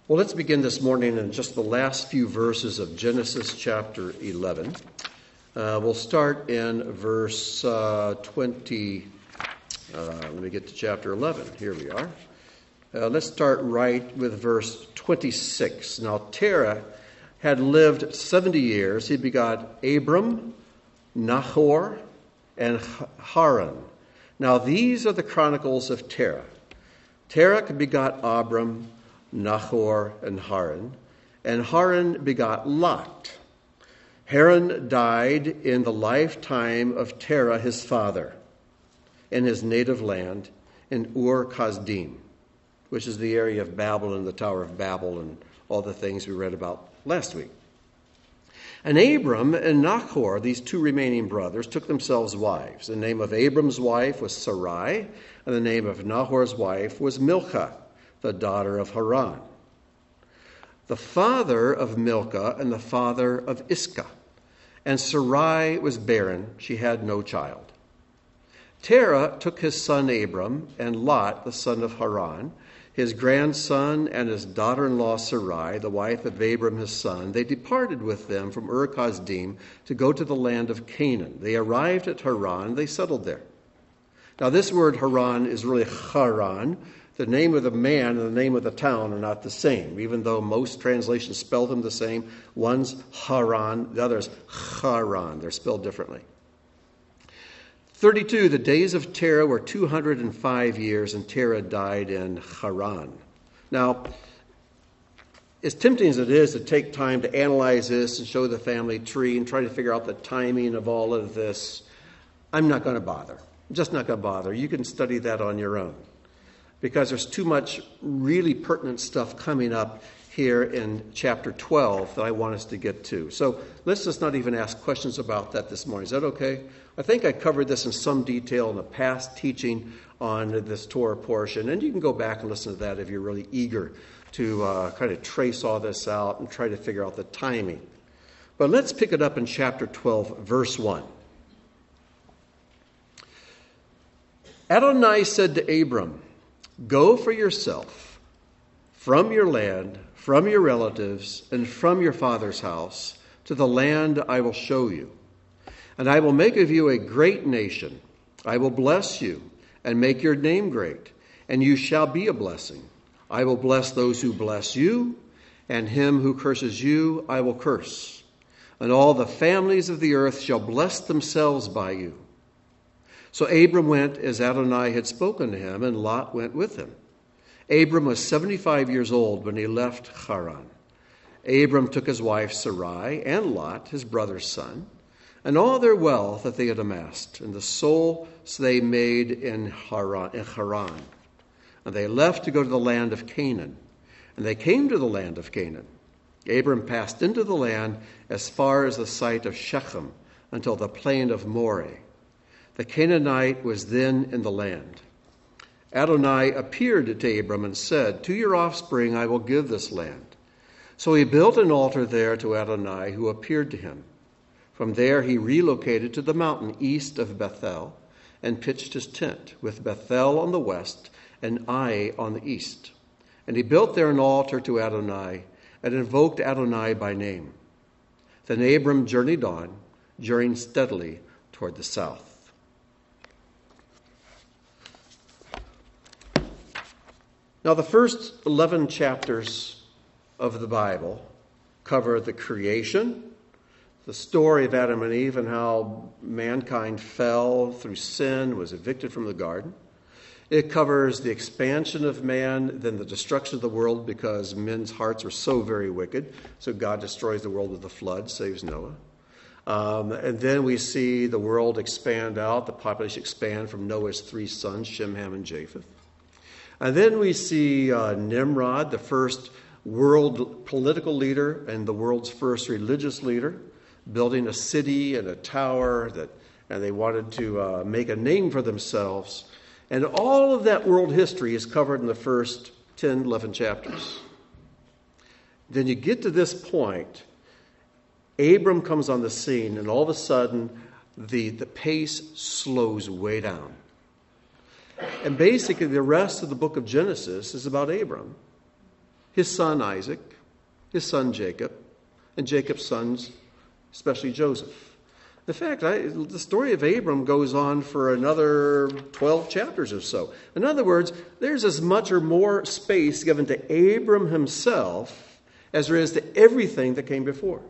Well, let's begin this morning in just the last few verses of Genesis chapter 11. We'll start in verse 20. Let me get to chapter 11. Here we are. Let's start right with verse 26. Now, Terah had lived 70 years. He begot Abram, Nahor, and Haran. Now, these are the chronicles of Terah. Terah begot Abram, Nahor, and Haran begot Lot. Haran died in the lifetime of Terah his father, in his native land, in Ur-Kasdim, which is the area of Babylon, the Tower of Babel, and all the things we read about last week. And Abram and Nahor, these two remaining brothers, took themselves wives. The name of Abram's wife was Sarai, and the name of Nahor's wife was Milcah, the daughter of Haran, the father of Milcah and the father of Iscah. And Sarai was barren, she had no child. Terah took his son Abram and Lot, the son of Haran, his grandson and his daughter-in-law Sarai, the wife of Abram his son. They departed with them from Ur-Kasdim to go to the land of Canaan. They arrived at Haran, they settled there. Now this word Haran is really Haran. The name of the man and the name of the town are not the same, even though most translations spell them the same. One's Haran, the other's Haran. They're spelled differently. 32, the days of Terah were 205 years, and Terah died in Haran. Now, as tempting as it is to take time to analyze this and show the family tree and try to figure out the timing of all of this, I'm not going to bother. I'm just not going to bother. You can study that on your own, because there's too much really pertinent stuff coming up here in chapter 12 that I want us to get to. So let's just not even ask questions about that this morning. Is that okay? I think I covered this in some detail in the past teaching on this Torah portion, and you can go back and listen to that if you're really eager to kind of trace all this out and try to figure out the timing. But let's pick it up in chapter 12, verse 1. Adonai said to Abram, "Go for yourself from your land, from your relatives, and from your father's house to the land I will show you. And I will make of you a great nation. I will bless you and make your name great, and you shall be a blessing. I will bless those who bless you, and him who curses you I will curse. And all the families of the earth shall bless themselves by you." So Abram went as Adonai had spoken to him, and Lot went with him. Abram was 75 years old when he left Haran. Abram took his wife Sarai and Lot, his brother's son, and all their wealth that they had amassed, and the souls they made in Haran. And they left to go to the land of Canaan. And they came to the land of Canaan. Abram passed into the land as far as the site of Shechem, until the plain of Moreh. The Canaanite was then in the land. Adonai appeared to Abram and said, "To your offspring I will give this land." So he built an altar there to Adonai, who appeared to him. From there he relocated to the mountain east of Bethel and pitched his tent, with Bethel on the west and Ai on the east. And he built there an altar to Adonai and invoked Adonai by name. Then Abram journeyed on, journeying steadily toward the south. Now, the first 11 chapters of the Bible cover the creation, the story of Adam and Eve and how mankind fell through sin, was evicted from the garden. It covers the expansion of man, then the destruction of the world because men's hearts are so very wicked. So God destroys the world with the flood, saves Noah. And then we see the world expand out, the population expand from Noah's 3 sons, Shem, Ham, and Japheth. And then we see Nimrod, the first world political leader and the world's first religious leader, building a city and a tower and they wanted to make a name for themselves. And all of that world history is covered in the first 10, 11 chapters. Then you get to this point, Abram comes on the scene, and all of a sudden the pace slows way down. And basically the rest of the book of Genesis is about Abram. his son Isaac, his son Jacob, and Jacob's sons, especially Joseph. In fact, the story of Abram goes on for another 12 chapters or so. In other words, there's as much or more space given to Abram himself as there is to everything that came before.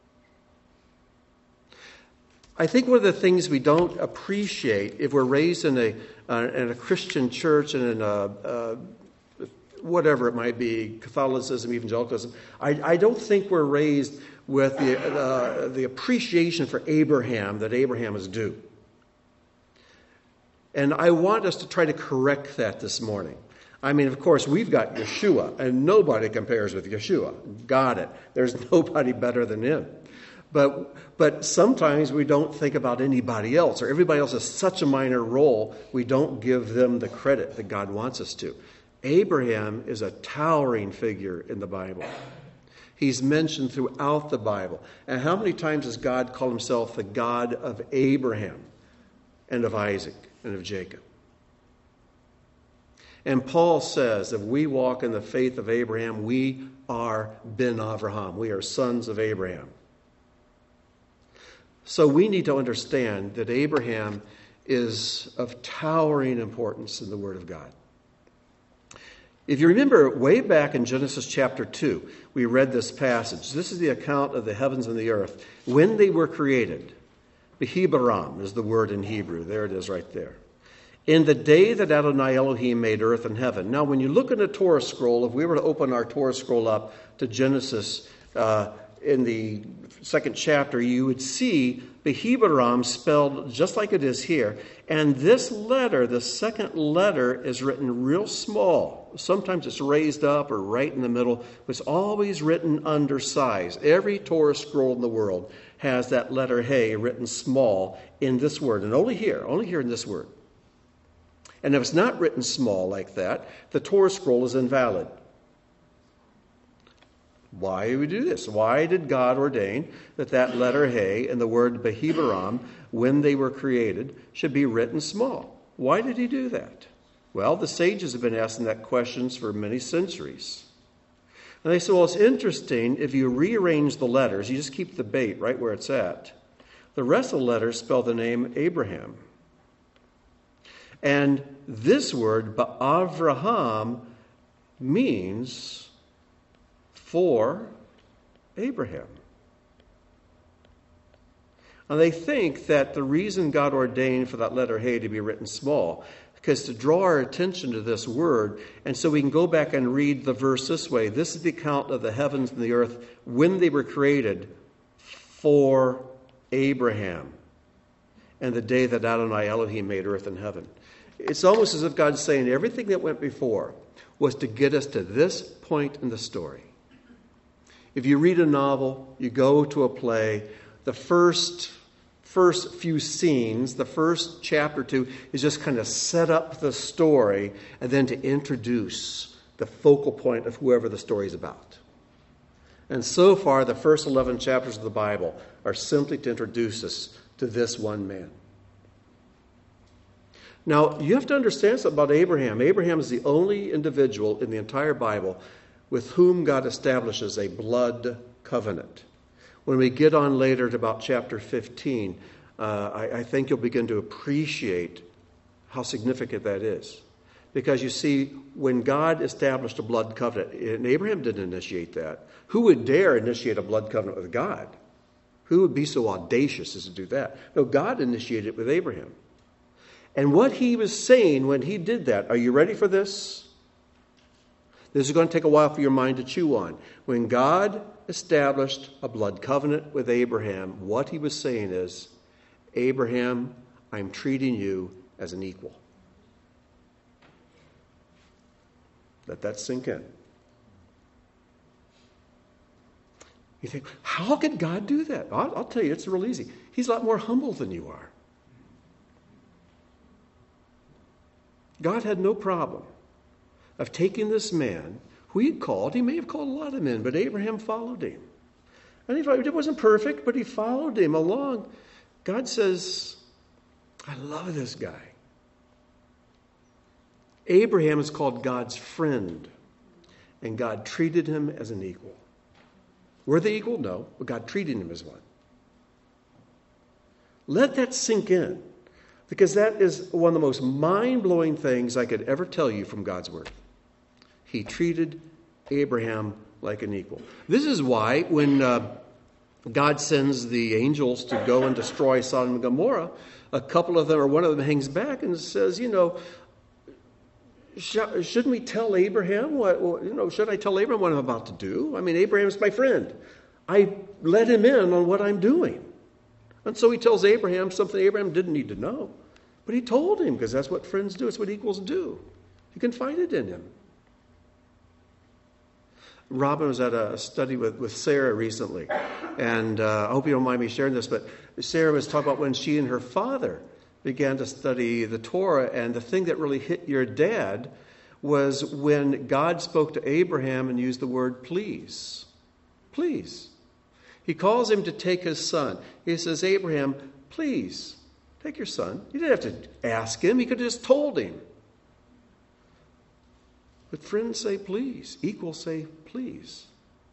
I think one of the things we don't appreciate if we're raised in a Christian church and in a whatever it might be, Catholicism, evangelicalism, I don't think we're raised with the appreciation for Abraham that Abraham is due. And I want us to try to correct that this morning. I mean, of course, we've got Yeshua, and nobody compares with Yeshua. Got it. There's nobody better than him. But sometimes we don't think about anybody else, or everybody else has such a minor role, we don't give them the credit that God wants us to. Abraham is a towering figure in the Bible. He's mentioned throughout the Bible. And how many times does God call himself the God of Abraham and of Isaac and of Jacob? And Paul says, if we walk in the faith of Abraham, we are Ben Avraham. We are sons of Abraham. So we need to understand that Abraham is of towering importance in the Word of God. If you remember way back in Genesis chapter 2, we read this passage. This is the account of the heavens and the earth when they were created. Behibaram is the word in Hebrew. There it is right there. In the day that Adonai Elohim made earth and heaven. Now, when you look in the Torah scroll, if we were to open our Torah scroll up to Genesis in the second chapter, you would see Behibaram spelled just like it is here. And this letter, the second letter, is written real small. Sometimes it's raised up or right in the middle, but it's always written undersized. Every Torah scroll in the world has that letter Hey written small in this word, and only here in this word. And if it's not written small like that, the Torah scroll is invalid. Why do we do this? Why did God ordain that letter Hey and the word Behibaram, when they were created, should be written small? Why did he do that? Well, the sages have been asking that questions for many centuries. And they said, well, it's interesting, if you rearrange the letters, you just keep the bait right where it's at, the rest of the letters spell the name Abraham. And this word, Ba'avraham, means for Abraham. And they think that the reason God ordained for that letter Hey to be written small, because to draw our attention to this word, and so we can go back and read the verse this way. This is the account of the heavens and the earth when they were created for Abraham, and the day that Adonai Elohim made earth and heaven. It's almost as if God's saying everything that went before was to get us to this point in the story. If you read a novel, you go to a play, the first few scenes, the first chapter or two, is just kind of set up the story and then to introduce the focal point of whoever the story is about. And so far, the first 11 chapters of the Bible are simply to introduce us to this one man. Now, you have to understand something about Abraham. Abraham is the only individual in the entire Bible with whom God establishes a blood covenant. When we get on later to about chapter 15, I think you'll begin to appreciate how significant that is. Because you see, when God established a blood covenant, and Abraham didn't initiate that, who would dare initiate a blood covenant with God? Who would be so audacious as to do that? No, God initiated it with Abraham. And what he was saying when he did that, are you ready for this? This is going to take a while for your mind to chew on. When God established a blood covenant with Abraham, what he was saying is, Abraham, I'm treating you as an equal. Let that sink in. You think, how could God do that? I'll tell you, it's real easy. He's a lot more humble than you are. God had no problem of taking this man who he had called. He may have called a lot of men, but Abraham followed him. And it wasn't perfect, but he followed him along. God says, I love this guy. Abraham is called God's friend. and God treated him as an equal. Were they equal? No, but God treated him as one. Let that sink in, because that is one of the most mind-blowing things I could ever tell you from God's word. He treated Abraham like an equal. This is why when God sends the angels to go and destroy Sodom and Gomorrah, a couple of them, or one of them hangs back and says, shouldn't we tell Abraham should I tell Abraham what I'm about to do? I mean, Abraham's my friend. I let him in on what I'm doing. And so he tells Abraham something Abraham didn't need to know. But he told him, because that's what friends do. It's what equals do. He confided in him. Robin was at a study with Sarah recently. And I hope you don't mind me sharing this, but Sarah was talking about when she and her father began to study the Torah. And the thing that really hit your dad was when God spoke to Abraham and used the word please. Please. He calls him to take his son. He says, Abraham, please, take your son. You didn't have to ask him. He could have just told him. But friends say please. Equals say please.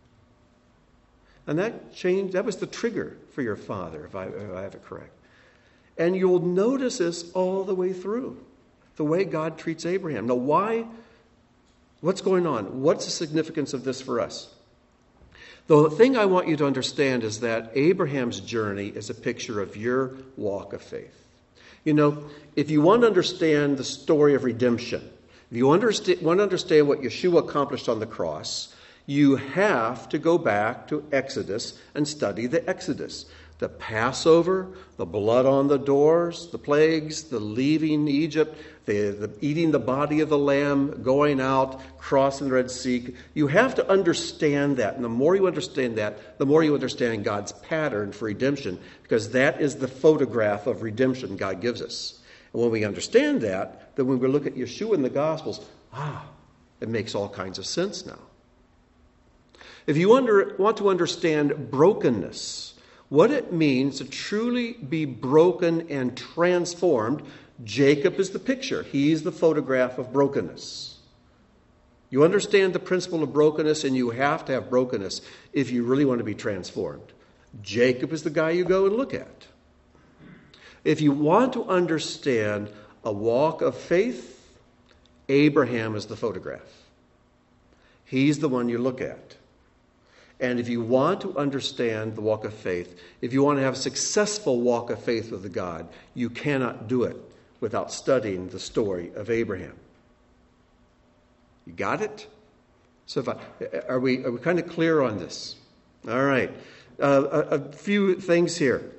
And that was the trigger for your father, if I have it correct. And you'll notice this all the way through, the way God treats Abraham. Now, why? What's going on? What's the significance of this for us? The thing I want you to understand is that Abraham's journey is a picture of your walk of faith. If you want to understand the story of redemption, if you want to understand what Yeshua accomplished on the cross, you have to go back to Exodus and study the Exodus. The Passover, the blood on the doors, the plagues, the leaving Egypt, the eating the body of the lamb, going out, crossing the Red Sea. You have to understand that. And the more you understand that, the more you understand God's pattern for redemption, because that is the photograph of redemption God gives us. And when we understand that, then when we look at Yeshua in the Gospels, it makes all kinds of sense now. If you want to understand brokenness, what it means to truly be broken and transformed, Jacob is the picture. He's the photograph of brokenness. You understand the principle of brokenness, and you have to have brokenness if you really want to be transformed. Jacob is the guy you go and look at. If you want to understand a walk of faith, Abraham is the photograph. He's the one you look at. And if you want to understand the walk of faith, if you want to have a successful walk of faith with God, you cannot do it without studying the story of Abraham. You got it? So are we kind of clear on this? All right. A few things here.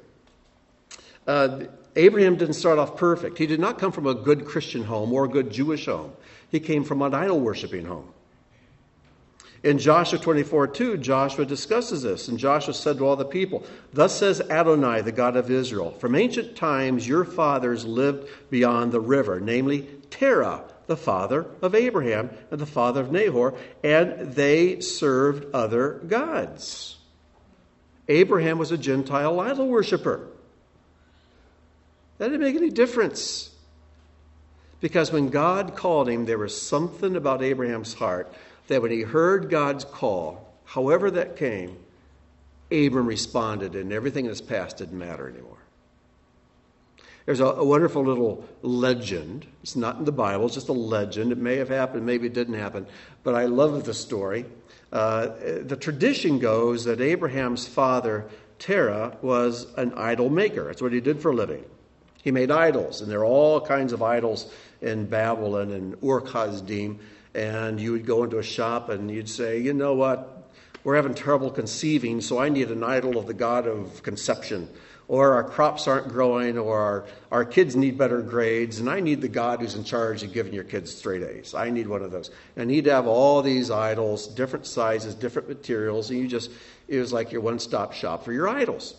Abraham didn't start off perfect. He did not come from a good Christian home or a good Jewish home. He came from an idol-worshiping home. In Joshua 24:2, Joshua discusses this. And Joshua said to all the people, "Thus says Adonai, the God of Israel, from ancient times your fathers lived beyond the river, namely Terah, the father of Abraham and the father of Nahor, and they served other gods." Abraham was a Gentile idol worshiper. That didn't make any difference. Because when God called him, there was something about Abraham's heart that when he heard God's call, however that came, Abram responded, and everything in his past didn't matter anymore. There's a wonderful little legend. It's not in the Bible, it's just a legend. It may have happened, maybe it didn't happen, but I love the story. The tradition goes that Abraham's father, Terah, was an idol maker. That's what he did for a living. He made idols, and there are all kinds of idols in Babylon and Ur-Kasdim. And you would go into a shop and you'd say, you know what, we're having trouble conceiving, so I need an idol of the God of conception. Or our crops aren't growing, or our kids need better grades, and I need the God who's in charge of giving your kids straight A's. I need one of those. And he'd have all these idols, different sizes, different materials, and it was like your one-stop shop for your idols.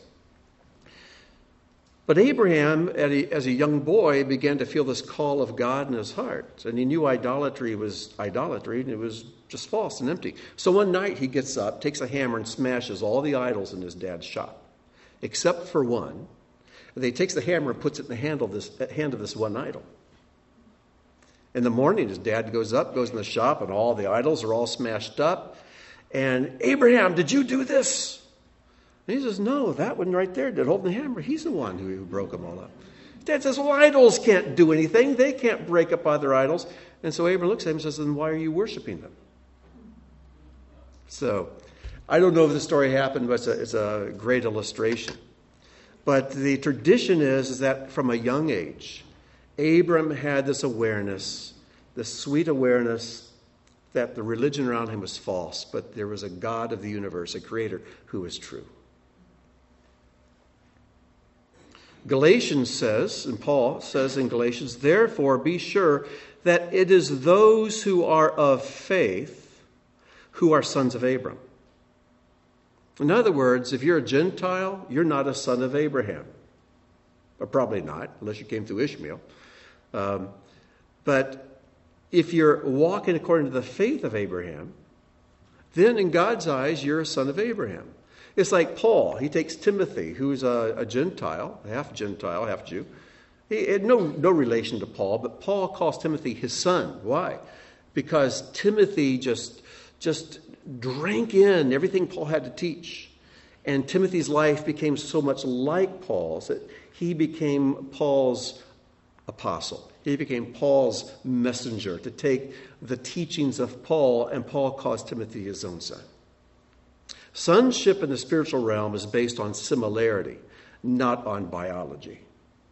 But Abraham, as a young boy, began to feel this call of God in his heart. And he knew idolatry was idolatry, and it was just false and empty. So one night he gets up, takes a hammer, and smashes all the idols in his dad's shop, except for one. And he takes the hammer and puts it in the hand of this one idol. In the morning, his dad goes in the shop, and all the idols are all smashed up. And, Abraham, did you do this? And he says, no, that one right there did, holding the hammer. He's the one who broke them all up. Dad says, well, idols can't do anything. They can't break up other idols. And so Abraham looks at him and says, then why are you worshiping them? So, I don't know if the story happened, but it's a great illustration. But the tradition is that from a young age, Abram had this awareness, this sweet awareness that the religion around him was false, but there was a God of the universe, a creator, who was true. Galatians says, and Paul says in Galatians, therefore be sure that it is those who are of faith who are sons of Abram. In other words, if you're a Gentile, you're not a son of Abraham. Or probably not, unless you came through Ishmael. But if you're walking according to the faith of Abraham, then in God's eyes, you're a son of Abraham. It's like Paul. He takes Timothy, who's a Gentile, half Jew. He had no relation to Paul, but Paul calls Timothy his son. Why? Because Timothy just drank in everything Paul had to teach. And Timothy's life became so much like Paul's that he became Paul's apostle. He became Paul's messenger to take the teachings of Paul, and Paul calls Timothy his own son. Sonship in the spiritual realm is based on similarity, not on biology.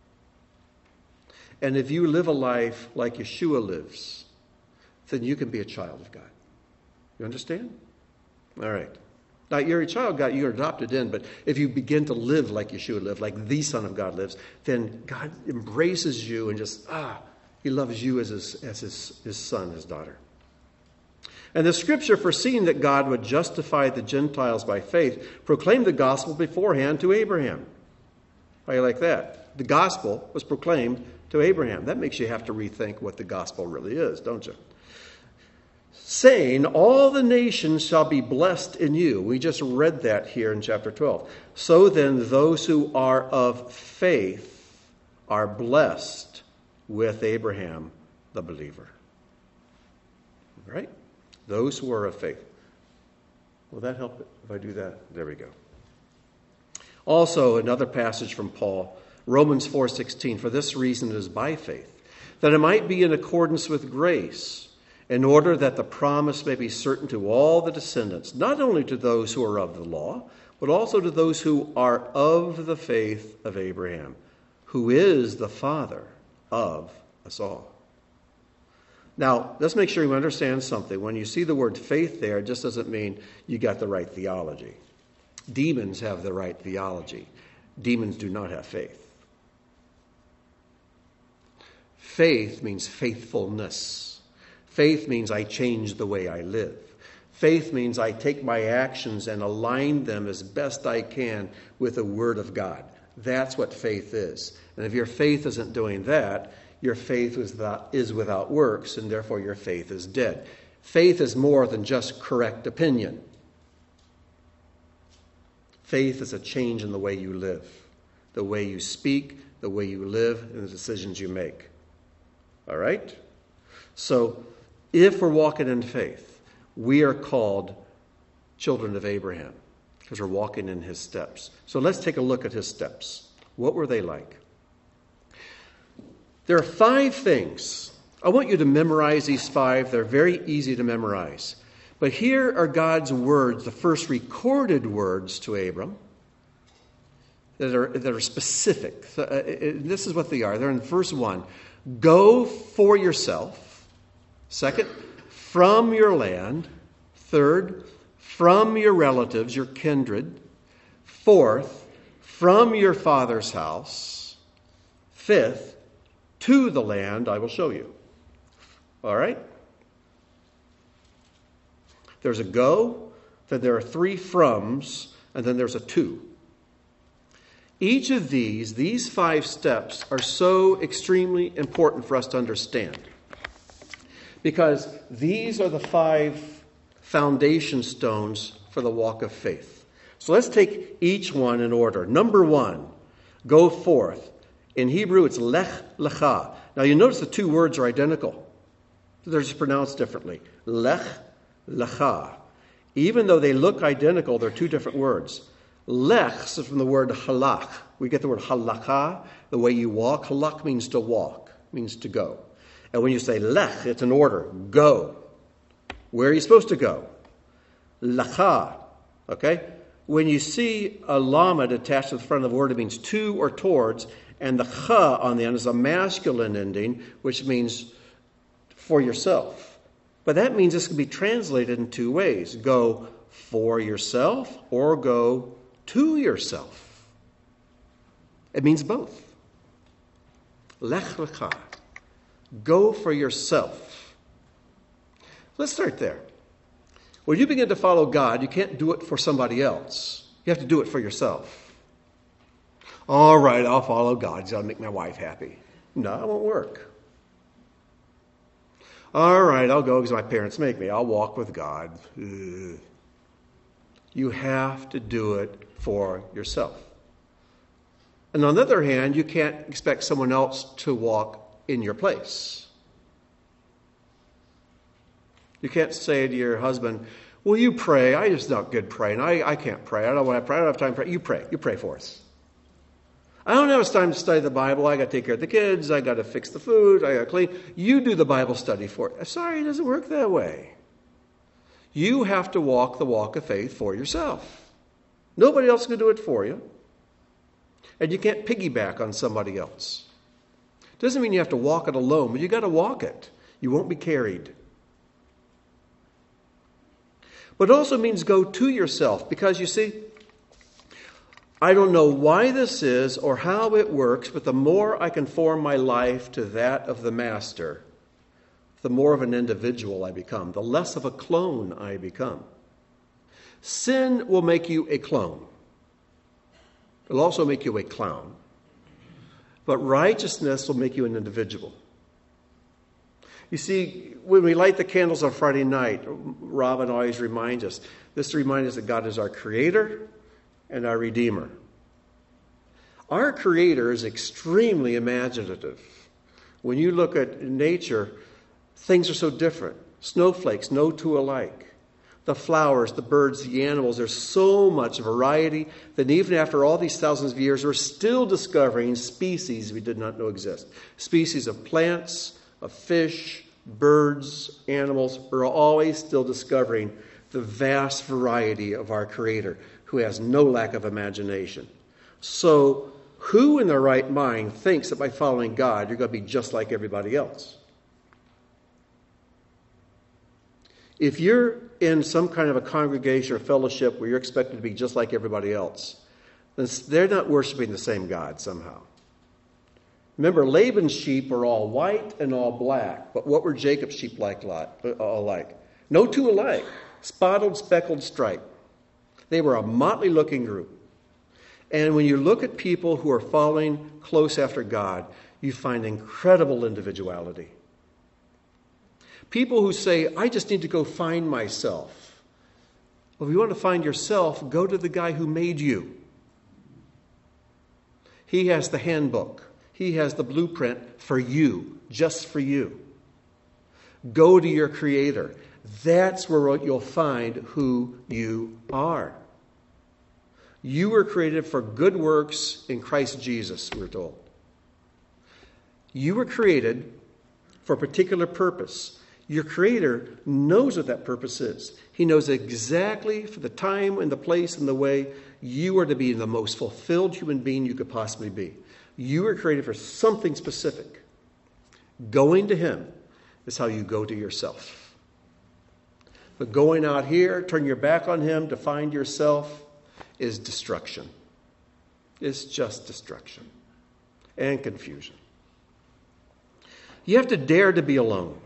And if you live a life like Yeshua lives, then you can be a child of God. You understand? All right. Now, you're a child of God, you're adopted in, but if you begin to live like Yeshua lived, like the Son of God lives, then God embraces you and just, he loves you as his son, his daughter. And the scripture, foreseeing that God would justify the Gentiles by faith, proclaimed the gospel beforehand to Abraham. How do you like that? The gospel was proclaimed to Abraham. That makes you have to rethink what the gospel really is, don't you? Saying, all the nations shall be blessed in you. We just read that here in chapter 12. So then, those who are of faith are blessed with Abraham, the believer. Right? Those who are of faith. Will that help if I do that? There we go. Also, another passage from Paul, Romans 4:16. For this reason it is by faith, that it might be in accordance with grace, in order that the promise may be certain to all the descendants, not only to those who are of the law, but also to those who are of the faith of Abraham, who is the father of us all. Now, let's make sure you understand something. When you see the word faith there, it just doesn't mean you got the right theology. Demons have the right theology. Demons do not have faith. Faith means faithfulness. Faith means I change the way I live. Faith means I take my actions and align them as best I can with the Word of God. That's what faith is. And if your faith isn't doing that, your faith is without works, and therefore your faith is dead. Faith is more than just correct opinion. Faith is a change in the way you live, the way you speak, the way you live, and the decisions you make. All right? So, if we're walking in faith, we are called children of Abraham because we're walking in his steps. So let's take a look at his steps. What were they like? There are 5 things. I want you to memorize these 5. They're very easy to memorize. But here are God's words, the first recorded words to Abram that are specific. This is what they are. They're in verse 1. Go for yourself. 2nd, from your land. 3rd, from your relatives, your kindred. 4th, from your father's house. 5th, to the land I will show you. All right? There's a go, then there are 3 froms, and then there's a to. Each of these 5 steps are so extremely important for us to understand. Because these are the 5 foundation stones for the walk of faith. So let's take each one in order. Number 1, go forth. In Hebrew, it's lech lecha. Now you notice the 2 words are identical. They're just pronounced differently. Lech, lecha. Even though they look identical, they're two different words. Lech is from the word halach. We get the word halakha, the way you walk. Halach means to walk, means to go. And when you say lech, it's an order. Go. Where are you supposed to go? Lecha. Okay? When you see a lamed attached to the front of the word, it means to or towards. And the cha on the end is a masculine ending, which means for yourself. But that means this can be translated in two ways. Go for yourself or go to yourself. It means both. Lech lecha. Go for yourself. Let's start there. When you begin to follow God, you can't do it for somebody else. You have to do it for yourself. All right, I'll follow God because I'll make my wife happy. No, it won't work. All right, I'll go because my parents make me. I'll walk with God. Ugh. You have to do it for yourself. And on the other hand, you can't expect someone else to walk in your place. You can't say to your husband, well, you pray. I just not good praying. I can't pray. I don't want to pray. I don't have time to pray. You pray. You pray for us. I don't have time to study the Bible. I got to take care of the kids. I got to fix the food. I got to clean. You do the Bible study for it. Sorry, it doesn't work that way. You have to walk the walk of faith for yourself. Nobody else can do it for you. And you can't piggyback on somebody else. Doesn't mean you have to walk it alone, but you got to walk it. You won't be carried. But it also means go to yourself, because you see, I don't know why this is or how it works, but the more I conform my life to that of the Master, the more of an individual I become, the less of a clone I become. Sin will make you a clone. It'll also make you a clown. But righteousness will make you an individual. You see, when we light the candles on Friday night, Robin always reminds us, this reminds us that God is our Creator and our Redeemer. Our Creator is extremely imaginative. When you look at nature, things are so different. Snowflakes, no two alike. The flowers, the birds, the animals, there's so much variety that even after all these thousands of years, we're still discovering species we did not know exist. Species of plants, of fish, birds, animals. We're always still discovering the vast variety of our Creator, who has no lack of imagination. So, who in their right mind thinks that by following God, you're going to be just like everybody else? If you're in some kind of a congregation or fellowship where you're expected to be just like everybody else, then they're not worshiping the same God somehow. Remember, Laban's sheep are all white and all black, but what were Jacob's sheep all like? No two alike. Spotted, speckled, striped. They were a motley-looking group. And when you look at people who are following close after God, you find incredible individuality. People who say, I just need to go find myself. Well, if you want to find yourself, go to the guy who made you. He has the handbook. He has the blueprint for you, just for you. Go to your Creator. That's where you'll find who you are. You were created for good works in Christ Jesus, we're told. You were created for a particular purpose. Your Creator knows what that purpose is. He knows exactly for the time and the place and the way you are to be the most fulfilled human being you could possibly be. You were created for something specific. Going to Him is how you go to yourself. But going out here, turn your back on Him to find yourself is destruction. It's just destruction and confusion. You have to dare to be alone.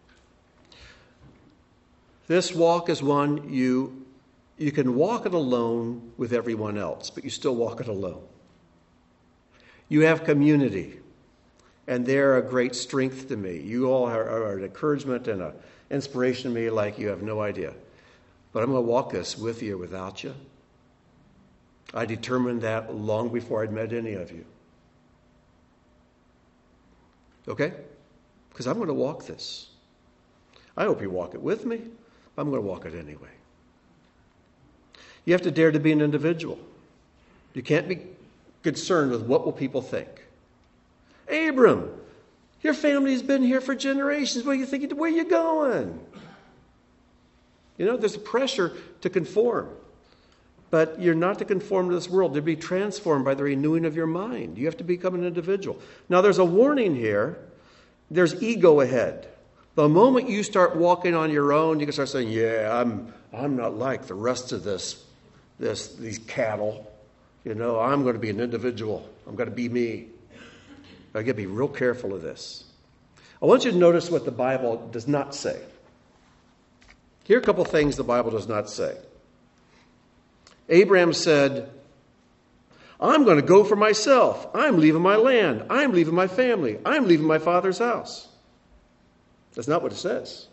This walk is one you can walk it alone with everyone else, but you still walk it alone. You have community, and they're a great strength to me. You all are an encouragement and an inspiration to me like you have no idea. But I'm going to walk this with you or without you. I determined that long before I'd met any of you. Okay? Because I'm going to walk this. I hope you walk it with me. I'm going to walk it anyway. You have to dare to be an individual. You can't be concerned with what will people think. Abram, your family's been here for generations. What are you thinking? Where are you going? There's a pressure to conform. But you're not to conform to this world. To be transformed by the renewing of your mind. You have to become an individual. Now, there's a warning here. There's ego ahead. The moment you start walking on your own, you can start saying, yeah, I'm not like the rest of these cattle. I'm going to be an individual. I'm going to be me. I got to be real careful of this. I want you to notice what the Bible does not say. Here are a couple things the Bible does not say. Abraham said, I'm going to go for myself. I'm leaving my land. I'm leaving my family. I'm leaving my father's house. That's not what it says.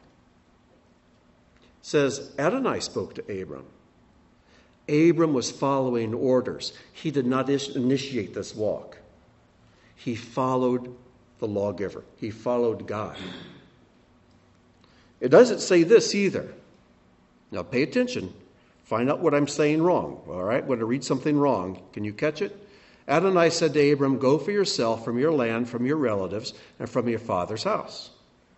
It says, Adonai spoke to Abram. Abram was following orders. He did not initiate this walk. He followed the lawgiver. He followed God. It doesn't say this either. Now pay attention. Find out what I'm saying wrong. All right? When I read something wrong, can you catch it? Adonai said to Abram, go for yourself from your land, from your relatives, and from your father's house.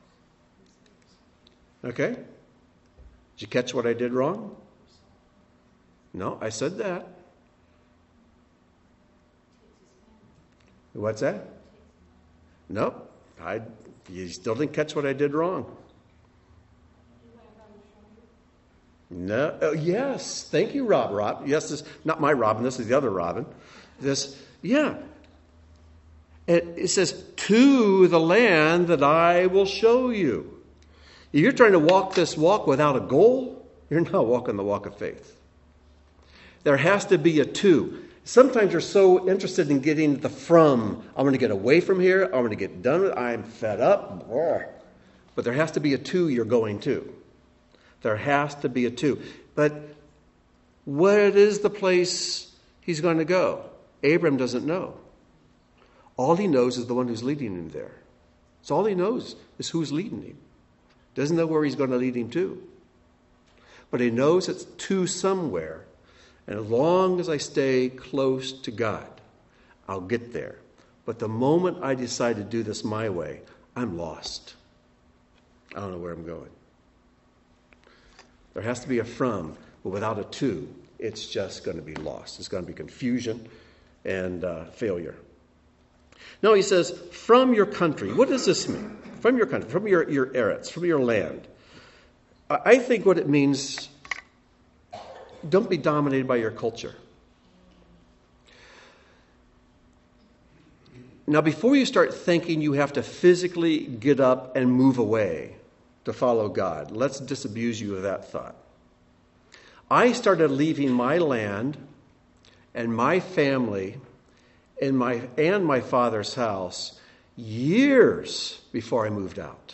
Okay? Did you catch what I did wrong? No, I said that. What's that? Nope. You still didn't catch what I did wrong. No. Oh, yes. Thank you, Rob. Yes, this not my Robin. This is the other Robin. Yeah. It says, to the land that I will show you. If you're trying to walk this walk without a goal, you're not walking the walk of faith. There has to be a to. Sometimes you're so interested in getting the from. I'm going to get away from here. I'm going to get done with it. I'm fed up. But there has to be a to you're going to. There has to be a to. But what is the place he's going to go? Abram doesn't know. All he knows is the one who's leading him there. So all he knows is who's leading him. Doesn't know where he's going to lead him to. But he knows it's to somewhere. And as long as I stay close to God, I'll get there. But the moment I decide to do this my way, I'm lost. I don't know where I'm going. There has to be a from, but without a to, it's just going to be lost. It's going to be confusion and failure. No, he says, from your country. What does this mean? From your country, from your eretz, from your land. I think what it means, don't be dominated by your culture. Now, before you start thinking you have to physically get up and move away to follow God, let's disabuse you of that thought. I started leaving my land and my family and my father's house years before I moved out.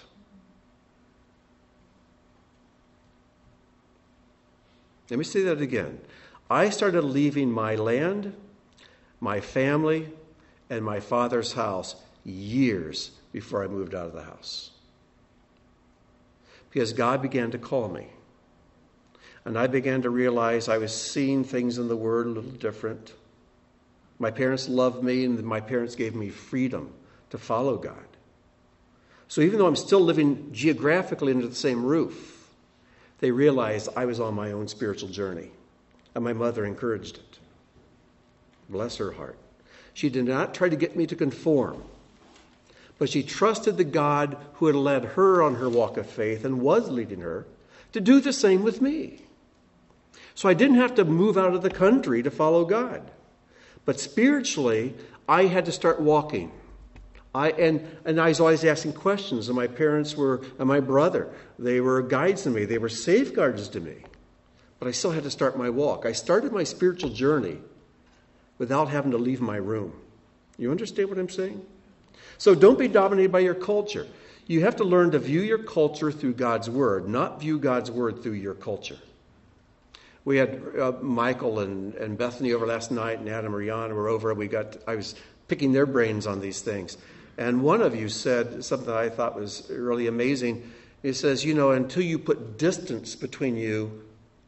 Let me say that again. I started leaving my land, my family, and my father's house years before I moved out of the house. Because God began to call me. And I began to realize I was seeing things in the Word a little different. My parents loved me, and my parents gave me freedom to follow God. So even though I'm still living geographically under the same roof, they realized I was on my own spiritual journey. And my mother encouraged it. Bless her heart. She did not try to get me to conform, but she trusted the God who had led her on her walk of faith and was leading her to do the same with me. So I didn't have to move out of the country to follow God. But spiritually, I had to start walking. And I was always asking questions, and my parents and my brother, they were guides to me. They were safeguards to me. But I still had to start my walk. I started my spiritual journey without having to leave my room. You understand what I'm saying? So don't be dominated by your culture. You have to learn to view your culture through God's Word, not view God's Word through your culture. We had Michael and Bethany over last night, and Adam and Rihanna were over. I was picking their brains on these things. And one of you said something that I thought was really amazing. He says, until you put distance between you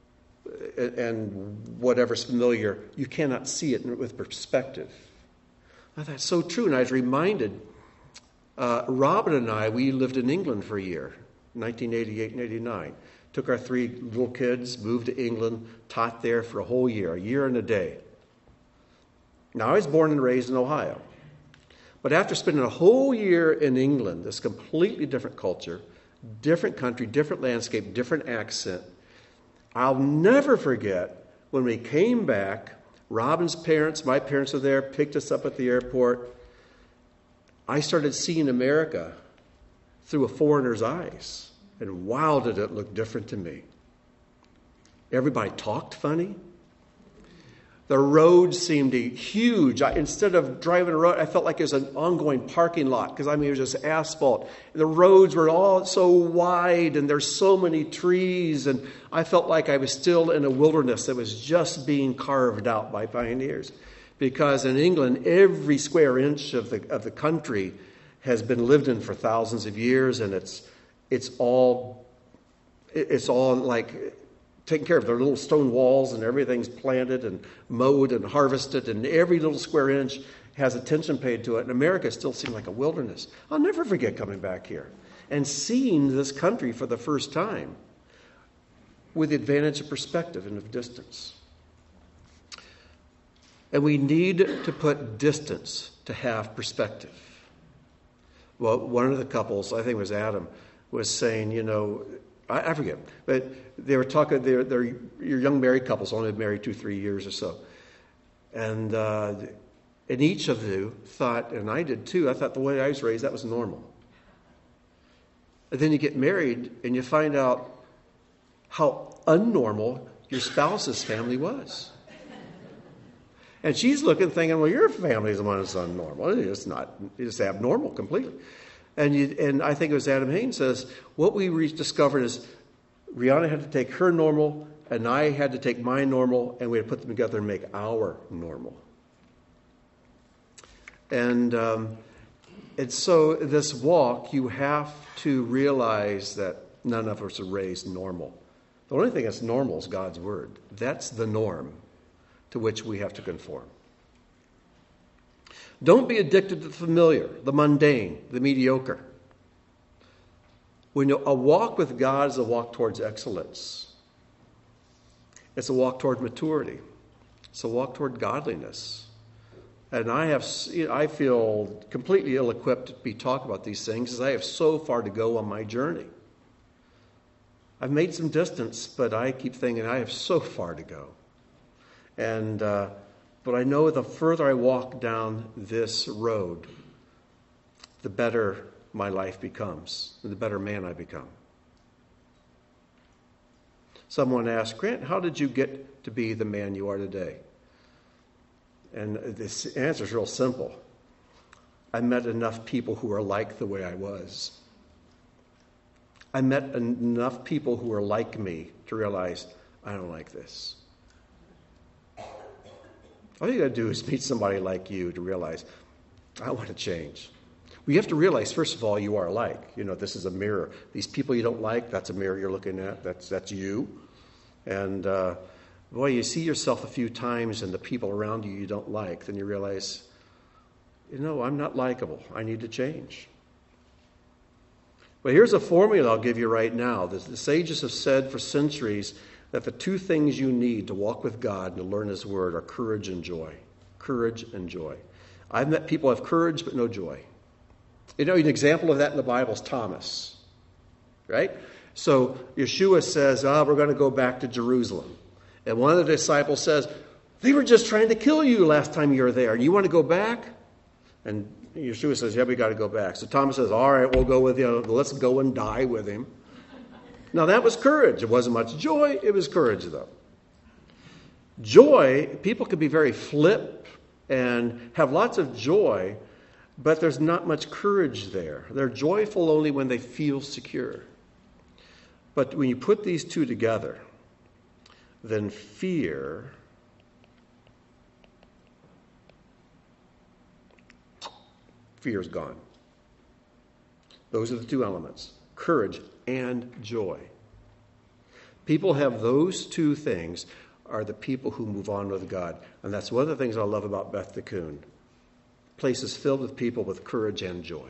and whatever's familiar, you cannot see it with perspective. Now, that's so true. And I was reminded, Robin and I, we lived in England for a year, 1988 and 89. Took our 3 little kids, moved to England, taught there for a whole year, a year and a day. Now, I was born and raised in Ohio. But after spending a whole year in England, this completely different culture, different country, different landscape, different accent, I'll never forget when we came back, Robin's parents, my parents were there, picked us up at the airport. I started seeing America through a foreigner's eyes. And wow, did it look different to me. Everybody talked funny. The roads seemed huge. Instead of driving a road, I felt like it was an ongoing parking lot because, it was just asphalt. The roads were all so wide and there's so many trees. And I felt like I was still in a wilderness that was just being carved out by pioneers. Because in England, every square inch of the country has been lived in for thousands of years, and it's all like taken care of. There are little stone walls and everything's planted and mowed and harvested, and every little square inch has attention paid to it. And America still seemed like a wilderness. I'll never forget coming back here and seeing this country for the first time with the advantage of perspective and of distance. And we need to put distance to have perspective. Well, one of the couples, I think it was Adam, was saying, I forget, but they were talking, they're your young married couples, only been married 2-3 years or so. And each of you thought, and I did too, I thought the way I was raised, that was normal. And then you get married and you find out how unnormal your spouse's family was. And she's looking, thinking, well, your family is the one that's unnormal. It's not. It's abnormal completely. And I think it was Adam Haynes says, what we discovered is Rihanna had to take her normal, and I had to take my normal, and we had to put them together and make our normal. And so this walk, you have to realize that none of us are raised normal. The only thing that's normal is God's word. That's the norm to which we have to conform. Don't be addicted to the familiar, the mundane, the mediocre. A walk with God is a walk towards excellence. It's a walk toward maturity. It's a walk toward godliness. And I feel completely ill-equipped to be talking about these things because I have so far to go on my journey. I've made some distance, but I keep thinking I have so far to go. And but I know the further I walk down this road, the better my life becomes, and the better man I become. Someone asked, Grant, how did you get to be the man you are today? And this answer is real simple. I met enough people who are like the way I was. I met enough people who are like me to realize I don't like this. All you got to do is meet somebody like you to realize, I want to change. Well, you have to realize, first of all, you are alike. This is a mirror. These people you don't like, that's a mirror you're looking at. That's you. And boy, you see yourself a few times and the people around you don't like, then you realize, I'm not likable. I need to change. Well, here's a formula I'll give you right now. The sages have said for centuries that the 2 things you need to walk with God and to learn His Word are courage and joy. Courage and joy. I've met people who have courage but no joy. An example of that in the Bible is Thomas. Right? So Yeshua says, we're going to go back to Jerusalem. And one of the disciples says, they were just trying to kill you last time you were there. And you want to go back? And Yeshua says, yeah, we got to go back. So Thomas says, all right, we'll go with you. Let's go and die with him. Now, that was courage. It wasn't much joy. It was courage, though. Joy, people can be very flip and have lots of joy, but there's not much courage there. They're joyful only when they feel secure. But when you put these 2 together, then fear is gone. Those are the 2 elements. Courage and joy. People have those two things are the people who move on with God. And that's one of the things I love about Beth Tikkun. Places filled with people with courage and joy.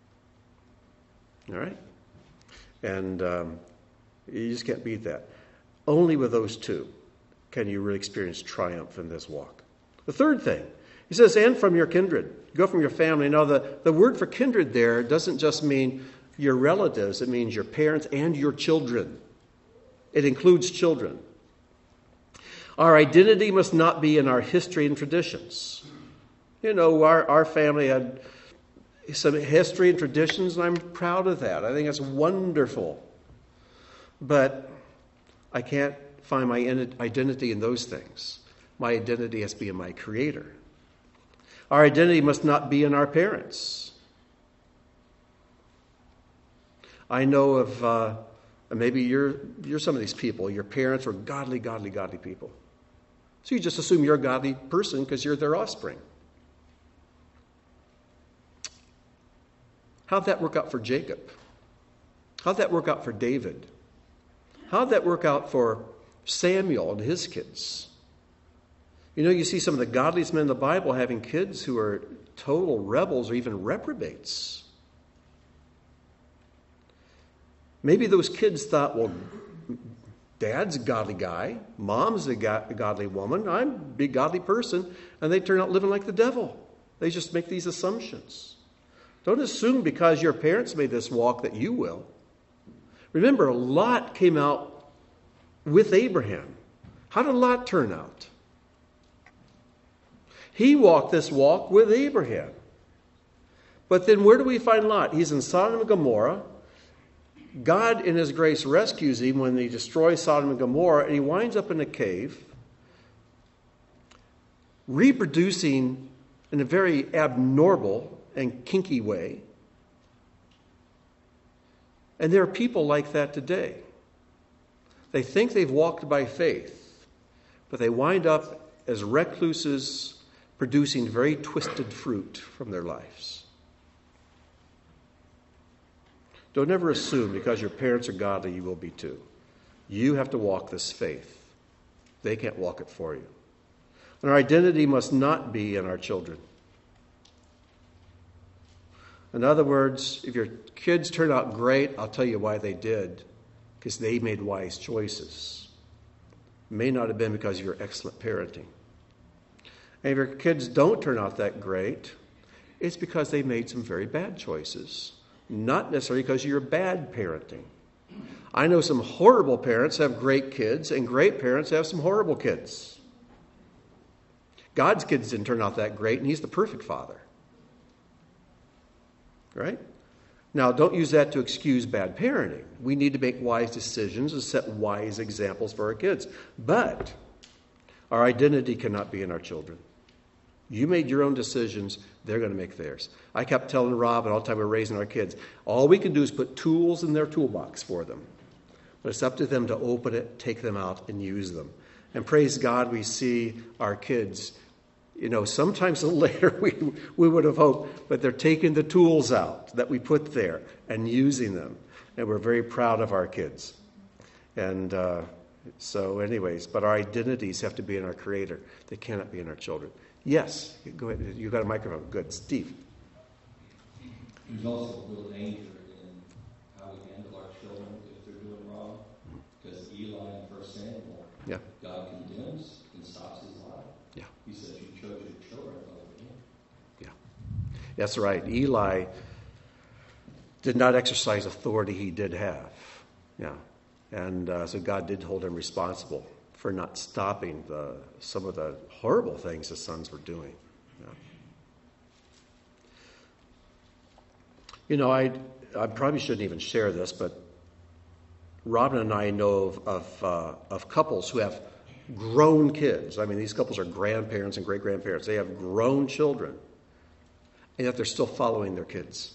All right? And you just can't beat that. Only with those two can you really experience triumph in this walk. The third thing, he says, and from your kindred. Go from your family. Now, the word for kindred there doesn't just mean your relatives. It means your parents and your children. It includes children. Our identity must not be in our history and traditions. You know, our family had some history and traditions, and I'm proud of that. I think it's wonderful. But I can't find my identity in those things. My identity has to be in my Creator. Our identity must not be in our parents. I know of, maybe you're some of these people. Your parents were godly people. So you just assume you're a godly person because you're their offspring. How'd that work out for Jacob? How'd that work out for David? How'd that work out for Samuel and his kids? You know, you see some of the godliest men in the Bible having kids who are total rebels or even reprobates. Maybe those kids thought, well, Dad's a godly guy, Mom's a godly woman, I'm a big godly person, and they turn out living like the devil. They just make these assumptions. Don't assume because your parents made this walk that you will. Remember, Lot came out with Abraham. How did Lot turn out? He walked this walk with Abraham. But then where do we find Lot? He's in Sodom and Gomorrah. God, in his grace, rescues him when he destroys Sodom and Gomorrah, and he winds up in a cave, reproducing in a very abnormal and kinky way. And there are people like that today. They think they've walked by faith, but they wind up as recluses producing very twisted fruit from their lives. Don't ever assume because your parents are godly, you will be too. You have to walk this faith. They can't walk it for you. And our identity must not be in our children. In other words, if your kids turn out great, I'll tell you why they did. Because they made wise choices. It may not have been because of your excellent parenting. And if your kids don't turn out that great, it's because they made some very bad choices. Not necessarily because of your bad parenting. I know some horrible parents have great kids, and great parents have some horrible kids. God's kids didn't turn out that great, and he's the perfect father. Right? Now, don't use that to excuse bad parenting. We need to make wise decisions and set wise examples for our kids. But our identity cannot be in our children. You made your own decisions, they're going to make theirs. I kept telling Rob all the time we're raising our kids, all we can do is put tools in their toolbox for them. But it's up to them to open it, take them out, and use them. And praise God, we see our kids, you know, sometimes later we would have hoped, but they're taking the tools out that we put there and using them. And we're very proud of our kids. And so anyways, but our identities have to be in our Creator. They cannot be in our children. Yes, go ahead. You've got a microphone. Good. Steve. There's also a real danger in how we handle our children if they're doing wrong. Because Eli in 1 Samuel, God condemns and stops his life. Yeah. He says, you chose your children over him. Yeah. That's right. Eli did not exercise authority he did have. Yeah. And so God did hold him responsible for not stopping some of the horrible things his sons were doing. Yeah. You know, I probably shouldn't even share this, but Robin and I know of couples who have grown kids. I mean, these couples are grandparents and great-grandparents. They have grown children, and yet they're still following their kids.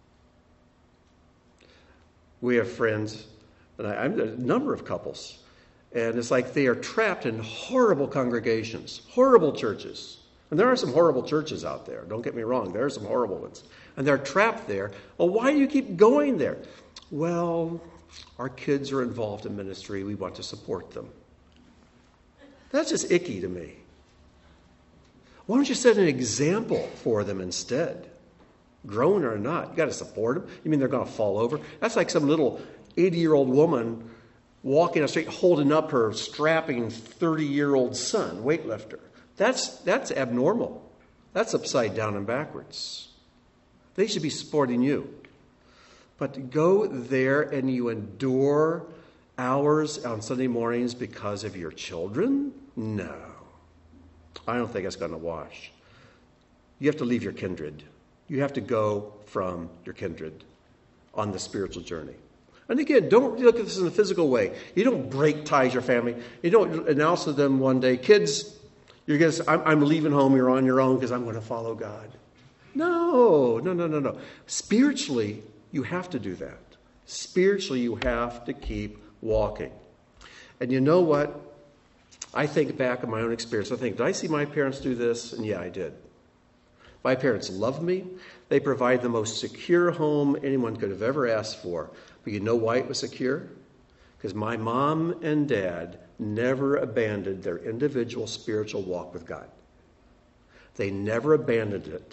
We have friends, and I'm a number of couples. And it's like they are trapped in horrible congregations, horrible churches. And there are some horrible churches out there. Don't get me wrong. There are some horrible ones. And they're trapped there. Well, why do you keep going there? Well, our kids are involved in ministry. We want to support them. That's just icky to me. Why don't you set an example for them instead? Grown or not, you got to support them. You mean they're going to fall over? That's like some little 80-year-old woman walking on the street holding up her strapping 30-year-old son, weightlifter. That's abnormal. That's upside down and backwards. They should be supporting you. But to go there and you endure hours on Sunday mornings because of your children? No. I don't think it's going to wash. You have to leave your kindred. You have to go from your kindred on the spiritual journey. And again, don't look at this in a physical way. You don't break ties with your family. You don't announce to them one day, kids, you're going to say, I'm leaving home, you're on your own because I'm going to follow God. No. Spiritually, you have to do that. Spiritually, you have to keep walking. And you know what? I think back on my own experience. I think, did I see my parents do this? And yeah, I did. My parents loved me. They provide the most secure home anyone could have ever asked for. But you know why it was secure? Because my mom and dad never abandoned their individual spiritual walk with God. They never abandoned it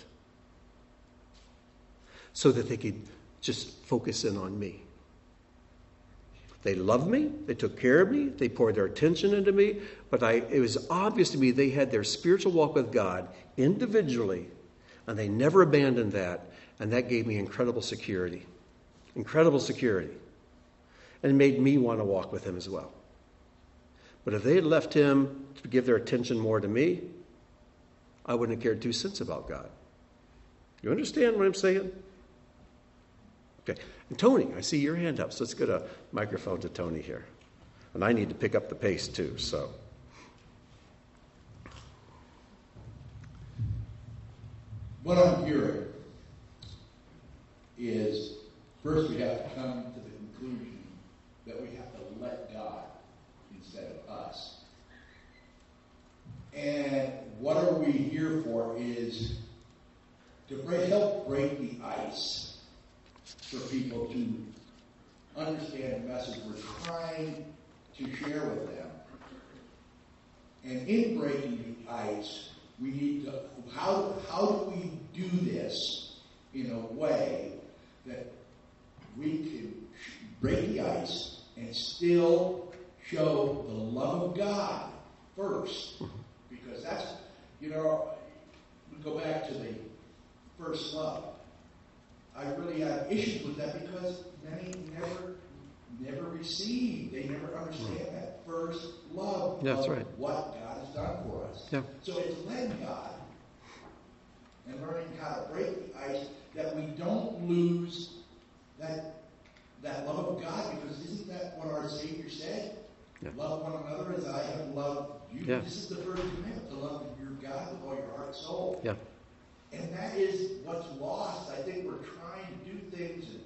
so that they could just focus in on me. They loved me. They took care of me. They poured their attention into me. But it was obvious to me they had their spiritual walk with God individually, and they never abandoned that. And that gave me incredible security. Incredible security. And it made me want to walk with him as well. But if they had left him to give their attention more to me, I wouldn't have cared 2 cents about God. You understand what I'm saying? Okay. And Tony, I see your hand up, so let's get a microphone to Tony here. And I need to pick up the pace too, so. What I'm hearing is, first we have to come to the conclusion that we have to let God instead of us. And what are we here for is to help break the ice for people to understand the message we're trying to share with them. And in breaking the ice, we need to, how do we do this in a way that we can break the ice and still show the love of God first? Because that's, we go back to the first love. I really have issues with that because many never receive. They never understand that first love. That's right. What God has done for us. Yeah. So it's letting God and learning how to break the ice that we don't lose that love of God, because isn't that what our Savior said? Yeah. Love one another as I have loved you. Yeah. This is the first commandment, to love your God with all your heart and soul. Yeah. And that is what's lost. I think we're trying to do things and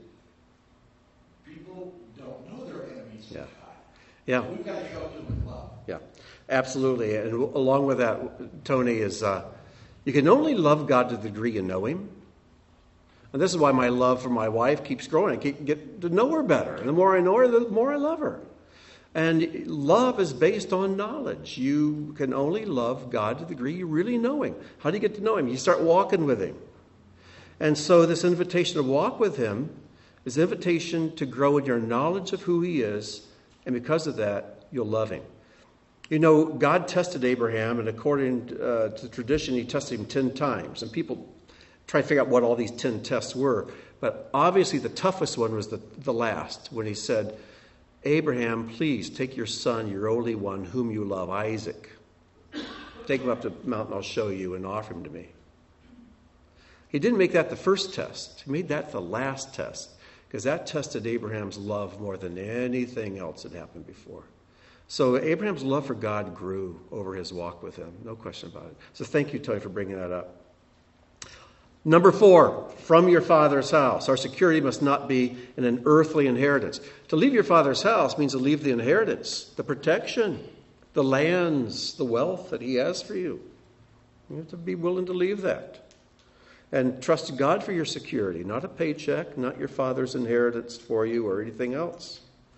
people don't know they're enemies of God. Yeah. We've got to show them with love. Yeah, absolutely. And along with that, Tony, is you can only love God to the degree you know him. And this is why my love for my wife keeps growing. I get to know her better. And the more I know her, the more I love her. And love is based on knowledge. You can only love God to the degree you really know him. How do you get to know him? You start walking with him. And so this invitation to walk with him is an invitation to grow in your knowledge of who he is. And because of that, you'll love him. God tested Abraham, and according to tradition, he tested him 10 times. And people try to figure out what all these 10 tests were. But obviously the toughest one was the last, when he said, Abraham, please take your son, your only one, whom you love, Isaac. Take him up to the mountain, I'll show you, and offer him to me. He didn't make that the first test. He made that the last test, because that tested Abraham's love more than anything else that happened before. So Abraham's love for God grew over his walk with him. No question about it. So thank you, Tony, for bringing that up. Number 4, from your father's house. Our security must not be in an earthly inheritance. To leave your father's house means to leave the inheritance, the protection, the lands, the wealth that he has for you. You have to be willing to leave that. And trust God for your security, not a paycheck, not your father's inheritance for you or anything else.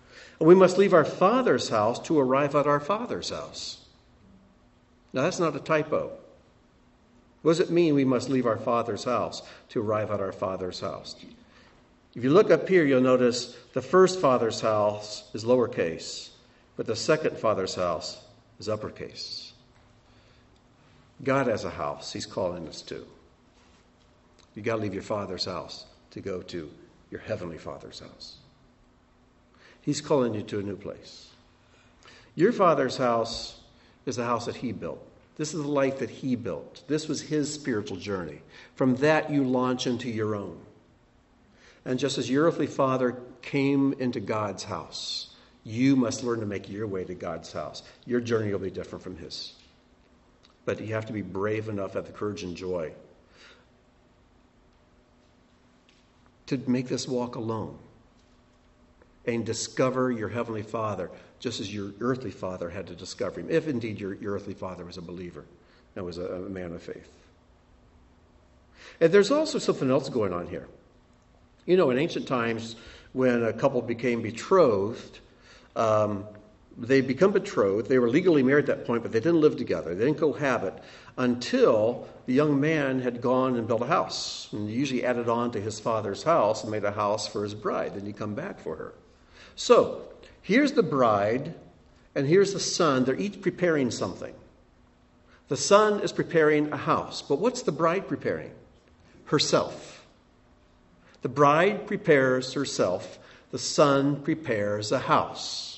And we must leave our Father's house to arrive at our Father's house. Now, that's not a typo. What does it mean we must leave our Father's house to arrive at our Father's house? If you look up here, you'll notice the first Father's house is lowercase, but the second Father's house is uppercase. God has a house He's calling us to. You've got to leave your Father's house to go to your Heavenly Father's house. He's calling you to a new place. Your Father's house is the house that He built. This is the life that He built. This was His spiritual journey. From that, you launch into your own. And just as your earthly father came into God's house, you must learn to make your way to God's house. Your journey will be different from His. But you have to be brave enough, have the courage and joy to make this walk alone and discover your Heavenly Father, just as your earthly father had to discover Him, if indeed your earthly father was a believer and was a man of faith. And there's also something else going on here. You know, in ancient times, when a couple became betrothed, they become betrothed. They were legally married at that point, but they didn't live together. They didn't cohabit until the young man had gone and built a house. And he usually added on to his father's house and made a house for his bride. Then he'd come back for her. So, here's the bride, and here's the son. They're each preparing something. The son is preparing a house. But what's the bride preparing? Herself. The bride prepares herself. The son prepares a house.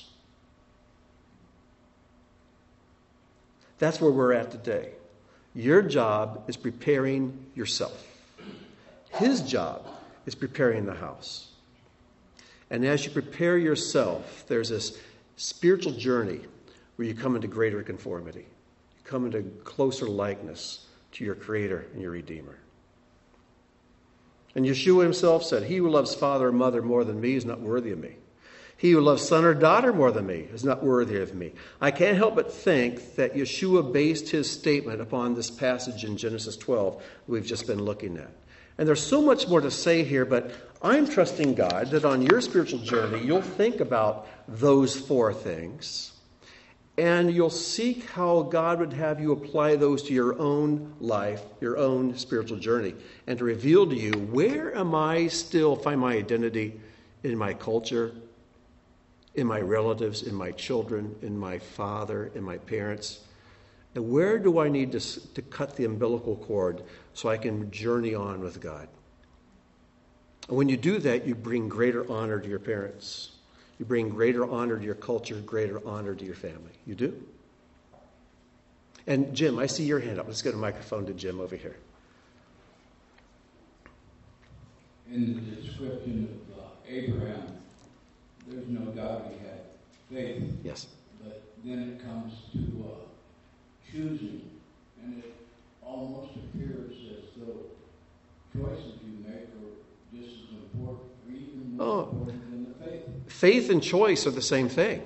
That's where we're at today. Your job is preparing yourself. His job is preparing the house. And as you prepare yourself, there's this spiritual journey where you come into greater conformity. You come into closer likeness to your Creator and your Redeemer. And Yeshua Himself said, "He who loves father or mother more than me is not worthy of me. He who loves son or daughter more than me is not worthy of me." I can't help but think that Yeshua based His statement upon this passage in Genesis 12 we've just been looking at. And there's so much more to say here, but I'm trusting God that on your spiritual journey, you'll think about those four things, and you'll seek how God would have you apply those to your own life, your own spiritual journey, and to reveal to you, where am I still find my identity in my culture, in my relatives, in my children, in my father, in my parents? And where do I need to cut the umbilical cord so I can journey on with God? And when you do that, you bring greater honor to your parents. You bring greater honor to your culture, greater honor to your family. You do. And Jim, I see your hand up. Let's get a microphone to Jim over here. In the description of Abraham, there's no doubt he had faith. Yes. But then it comes to choosing, and it almost appears as though choices you make are just as important or even more important than the faith. Faith and choice are the same thing.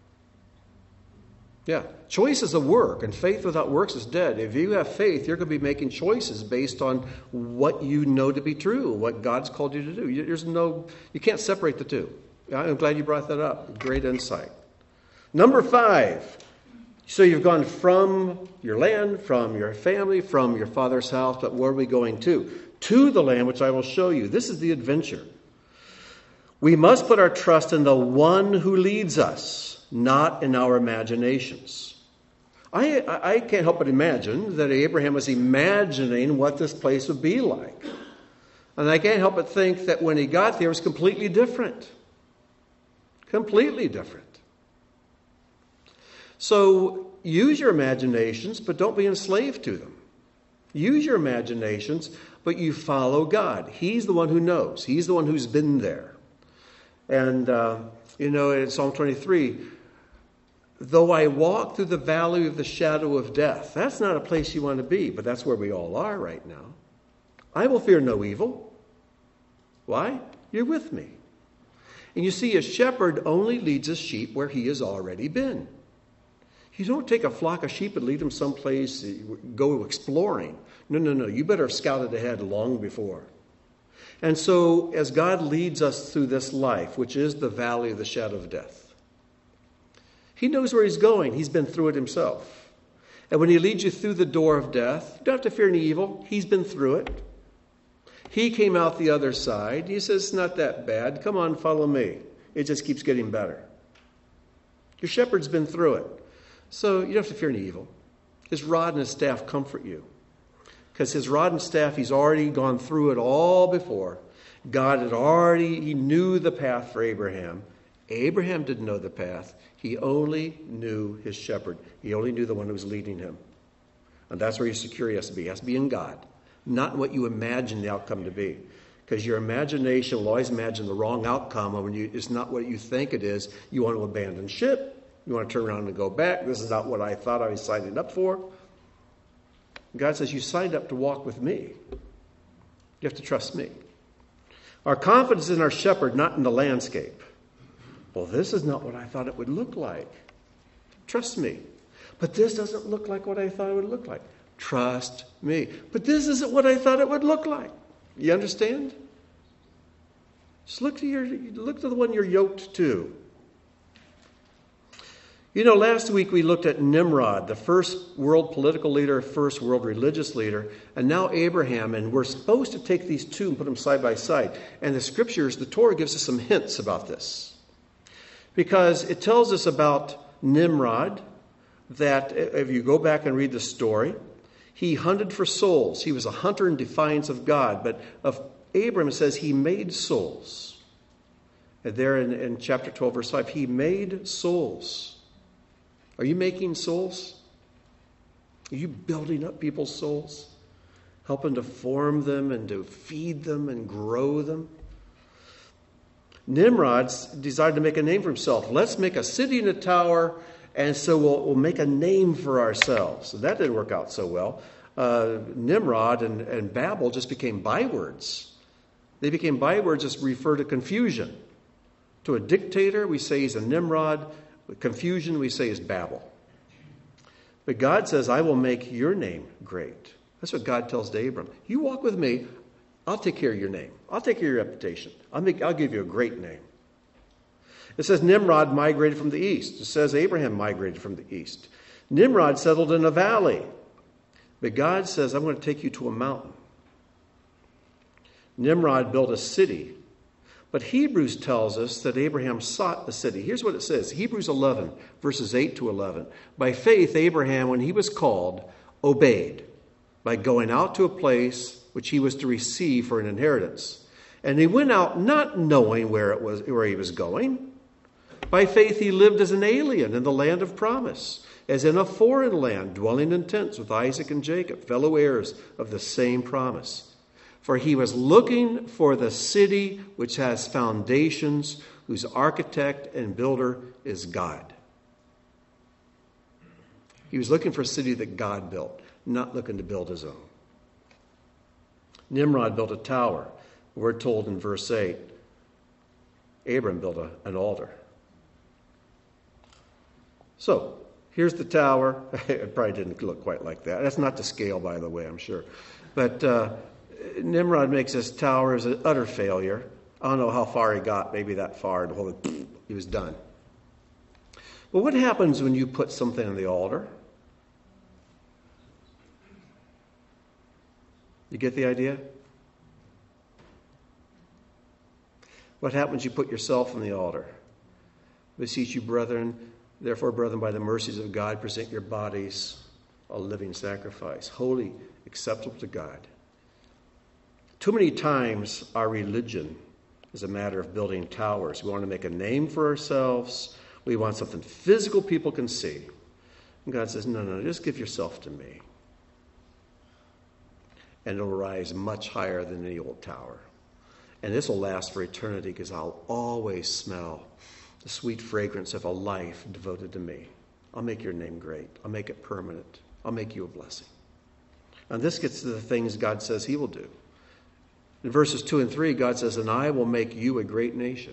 Yeah. Choice is a work, and faith without works is dead. If you have faith, you're going to be making choices based on what you know to be true, what God's called you to do. You can't separate the two. I'm glad you brought that up. Great insight. Number 5. So you've gone from your land, from your family, from your father's house, but where are we going to? To the land which I will show you. This is the adventure. We must put our trust in the one who leads us, not in our imaginations. I can't help but imagine that Abraham was imagining what this place would be like. And I can't help but think that when he got there, it was completely different. Completely different. So use your imaginations, but don't be enslaved to them. Use your imaginations, but you follow God. He's the one who knows. He's the one who's been there. And, in Psalm 23, though I walk through the valley of the shadow of death, that's not a place you want to be, but that's where we all are right now. I will fear no evil. Why? You're with me. And you see, a shepherd only leads his sheep where he has already been. You don't take a flock of sheep and lead them someplace, go exploring. No. You better have scouted ahead long before. And so, as God leads us through this life, which is the valley of the shadow of death, He knows where he's going. He's been through it himself. And when he leads you through the door of death, you don't have to fear any evil. He's been through it. He came out the other side. He says, it's not that bad. Come on, follow me. It just keeps getting better. Your shepherd's been through it. So you don't have to fear any evil. His rod and his staff comfort you. Because his rod and staff, he's already gone through it all before. God he knew the path for Abraham. Abraham didn't know the path. He only knew his shepherd. He only knew the one who was leading him. And that's where your security has to be. It has to be in God. Not in what you imagine the outcome to be. Because your imagination will always imagine the wrong outcome. And when it's not what you think it is, you want to abandon ship. You want to turn around and go back. This is not what I thought I was signing up for. God says, you signed up to walk with me. You have to trust me. Our confidence is in our shepherd, not in the landscape. Well, this is not what I thought it would look like. Trust me. But this doesn't look like what I thought it would look like. Trust me. But this isn't what I thought it would look like. You understand? Just look to the one you're yoked to. You know, last week we looked at Nimrod, the first world political leader, first world religious leader, and now Abraham, and we're supposed to take these two and put them side by side. And the scriptures, the Torah gives us some hints about this. Because it tells us about Nimrod that, if you go back and read the story, he hunted for souls. He was a hunter in defiance of God. But of Abraham, it says he made souls. And there in chapter 12, verse 5, he made souls. Are you making souls? Are you building up people's souls? Helping to form them and to feed them and grow them? Nimrod decided to make a name for himself. Let's make a city and a tower, and so we'll make a name for ourselves. So that didn't work out so well. Nimrod and Babel just became bywords. They became bywords that refer to confusion. To a dictator, we say he's a Nimrod. Confusion, we say, is Babel. But God says, I will make your name great. That's what God tells to Abram. You walk with me, I'll take care of your name. I'll take care of your reputation. I'll give you a great name. It says Nimrod migrated from the east. It says Abraham migrated from the east. Nimrod settled in a valley. But God says, I'm going to take you to a mountain. Nimrod built a city. But Hebrews tells us that Abraham sought the city. Here's what it says. Hebrews 11, verses 8 to 11. By faith, Abraham, when he was called, obeyed by going out to a place which he was to receive for an inheritance. And he went out not knowing where he was going. By faith, he lived as an alien in the land of promise, as in a foreign land, dwelling in tents with Isaac and Jacob, fellow heirs of the same promise. For he was looking for the city which has foundations, whose architect and builder is God. He was looking for a city that God built, not looking to build his own. Nimrod built a tower. We're told in verse 8, Abram built an altar. So, here's the tower. It probably didn't look quite like that. That's not to scale, by the way, I'm sure. But Nimrod makes this tower as an utter failure. I don't know how far he got, maybe that far, and he was done. But what happens when you put something on the altar? You get the idea? What happens when you put yourself on the altar? Beseech you, brethren, therefore, brethren, by the mercies of God, present your bodies a living sacrifice, holy, acceptable to God. Too many times our religion is a matter of building towers. We want to make a name for ourselves. We want something physical people can see. And God says, no, just give yourself to me. And it'll rise much higher than any old tower. And this will last for eternity because I'll always smell the sweet fragrance of a life devoted to me. I'll make your name great. I'll make it permanent. I'll make you a blessing. And this gets to the things God says he will do. In verses 2 and 3, God says, and I will make you a great nation.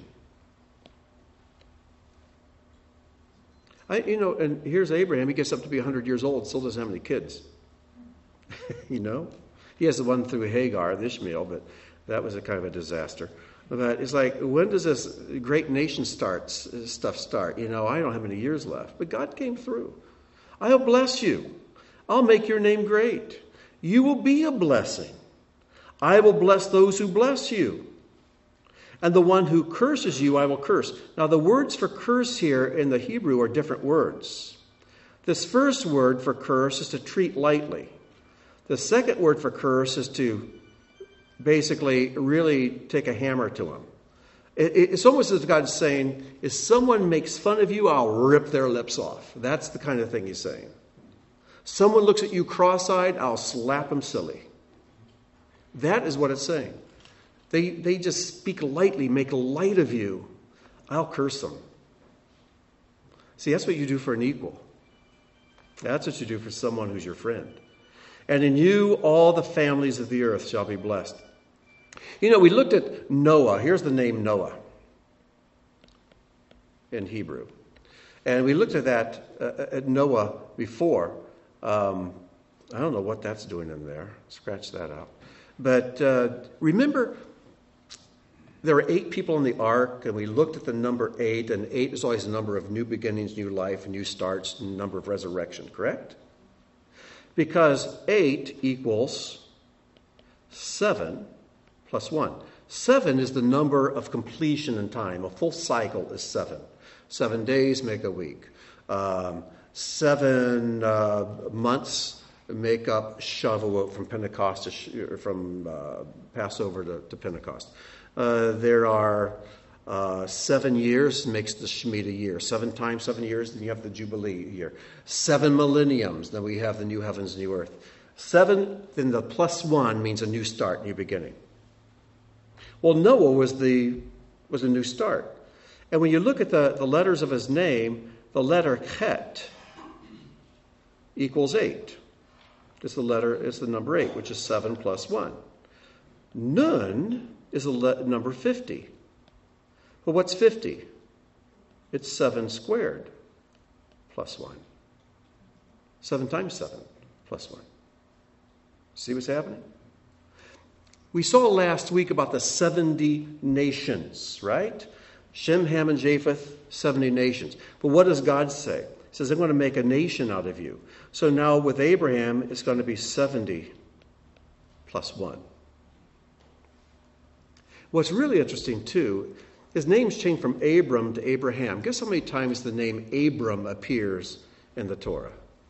And here's Abraham. He gets up to be 100 years old, still doesn't have any kids. He has the one through Hagar, Ishmael, but that was a kind of a disaster. But it's like, when does this great nation stuff start? I don't have any years left. But God came through. I'll bless you. I'll make your name great. You will be a blessing. I will bless those who bless you. And the one who curses you, I will curse. Now, the words for curse here in the Hebrew are different words. This first word for curse is to treat lightly. The second word for curse is to basically really take a hammer to him. It's almost as if God's saying, if someone makes fun of you, I'll rip their lips off. That's the kind of thing he's saying. Someone looks at you cross-eyed, I'll slap them silly. That is what it's saying. They just speak lightly, make light of you. I'll curse them. See, that's what you do for an equal. That's what you do for someone who's your friend. And in you, all the families of the earth shall be blessed. We looked at Noah. Here's the name Noah in Hebrew. And we looked at that, at Noah before. I don't know what that's doing in there. Scratch that out. But remember, there were 8 people in the ark, and we looked at the number 8, and 8 is always a number of new beginnings, new life, new starts, and number of resurrection, correct? Because 8 equals 7 plus 1. 7 is the number of completion in time. A full cycle is 7. 7 days make a week. 7 months make up Shavuot from Pentecost from Passover to Pentecost. There are 7 years makes the Shemitah year. 7 times 7 years, then you have the Jubilee year. 7 millenniums, then we have the new heavens, new earth. 7, then the plus 1 means a new start, new beginning. Well, Noah was a new start. And when you look at the letters of his name, the letter Chet equals 8. It's the number 8, which is 7 plus 1. Nun is the number 50. Well, what's 50? It's 7 squared plus 1. 7 times 7 plus 1. See what's happening? We saw last week about the 70 nations, right? Shem, Ham, and Japheth, 70 nations. But what does God say? He says, I'm going to make a nation out of you. So now with Abraham, it's going to be 70 plus 1. What's really interesting, too, his name's changed from Abram to Abraham. Guess how many times the name Abram appears in the Torah?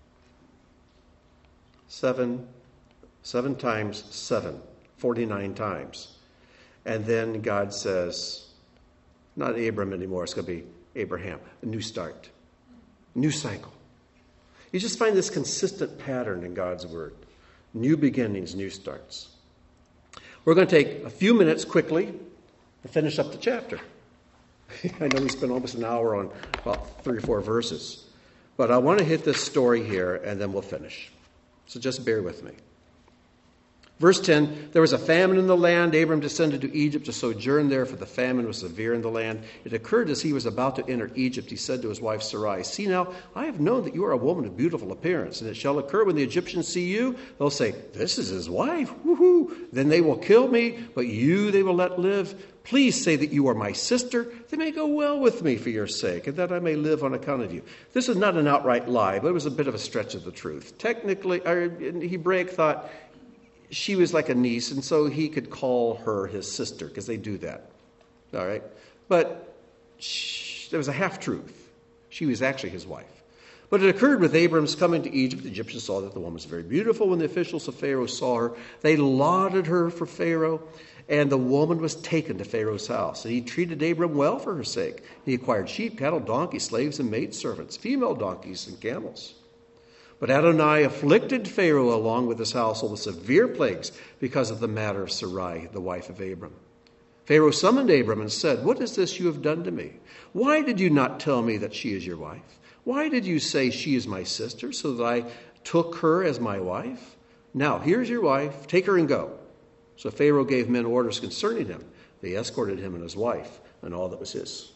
7 times 7, 49 times. And then God says, not Abram anymore, it's going to be Abraham, a new start, new cycle. You just find this consistent pattern in God's word. New beginnings, new starts. We're going to take a few minutes quickly to finish up the chapter. I know we spent almost an hour on about 3 or 4 verses. But I want to hit this story here, and then we'll finish. So just bear with me. Verse 10, there was a famine in the land. Abram descended to Egypt to sojourn there, for the famine was severe in the land. It occurred as he was about to enter Egypt, he said to his wife Sarai, see now, I have known that you are a woman of beautiful appearance, and it shall occur when the Egyptians see you, they'll say, this is his wife. Woohoo! Then they will kill me, but you they will let live. Please say that you are my sister. They may go well with me for your sake, and that I may live on account of you. This is not an outright lie, but it was a bit of a stretch of the truth. Technically, Hebraic thought she was like a niece, and so he could call her his sister, because they do that. All right? But there was a half-truth. She was actually his wife. But it occurred with Abram's coming to Egypt. The Egyptians saw that the woman was very beautiful. When the officials of Pharaoh saw her, they lauded her for Pharaoh, and the woman was taken to Pharaoh's house. And he treated Abram well for her sake. He acquired sheep, cattle, donkeys, slaves, and maidservants, female donkeys, and camels. But Adonai afflicted Pharaoh along with his household with severe plagues because of the matter of Sarai, the wife of Abram. Pharaoh summoned Abram and said, what is this you have done to me? Why did you not tell me that she is your wife? Why did you say she is my sister, so that I took her as my wife? Now, here's your wife. Take her and go. So Pharaoh gave men orders concerning him. They escorted him and his wife and all that was his.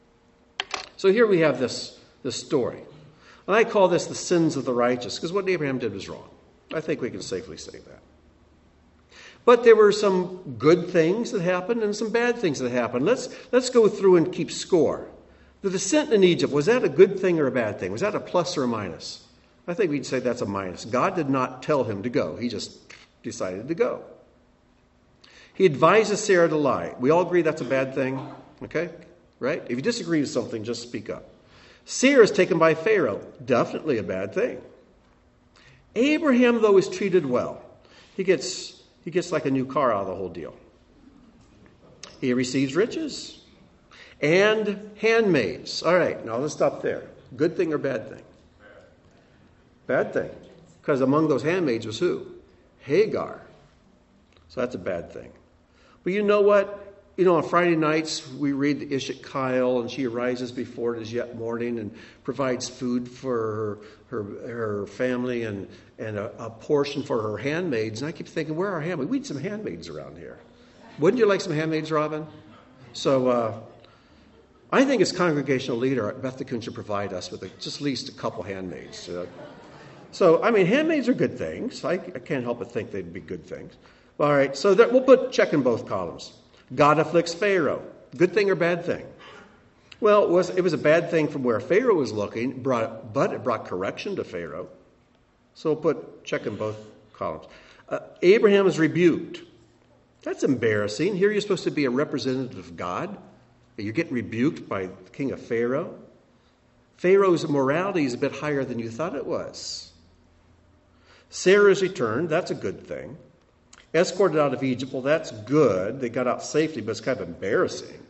So here we have this story. And I call this the sins of the righteous, because what Abraham did was wrong. I think we can safely say that. But there were some good things that happened and some bad things that happened. Let's go through and keep score. The descent in Egypt, was that a good thing or a bad thing? Was that a plus or a minus? I think we'd say that's a minus. God did not tell him to go. He just decided to go. He advises Sarah to lie. We all agree that's a bad thing? Okay? Right? If you disagree with something, just speak up. Sarah is taken by Pharaoh. Definitely a bad thing. Abraham, though, is treated well. He gets like a new car out of the whole deal. He receives riches and handmaids. All right, now let's stop there. Good thing or bad thing? Bad thing. Because among those handmaids was who? Hagar. So that's a bad thing. But you know what? On Friday nights, we read the Ishit Kyle, and she arises before it is yet morning and provides food for her family and a portion for her handmaids. And I keep thinking, where are our handmaids? We need some handmaids around here. Wouldn't you like some handmaids, Robin? So I think as congregational leader, Beth DeCoon should provide us with just at least a couple handmaids. So, handmaids are good things. I can't help but think they'd be good things. All right, so we'll put check in both columns. God afflicts Pharaoh. Good thing or bad thing? Well, it was a bad thing from where Pharaoh was looking, but it brought correction to Pharaoh. So we'll put check in both columns. Abraham is rebuked. That's embarrassing. Here you're supposed to be a representative of God. You're getting rebuked by the king of Pharaoh. Pharaoh's morality is a bit higher than you thought it was. Sarah's returned. That's a good thing. Escorted out of Egypt, well, that's good. They got out safely, but it's kind of embarrassing.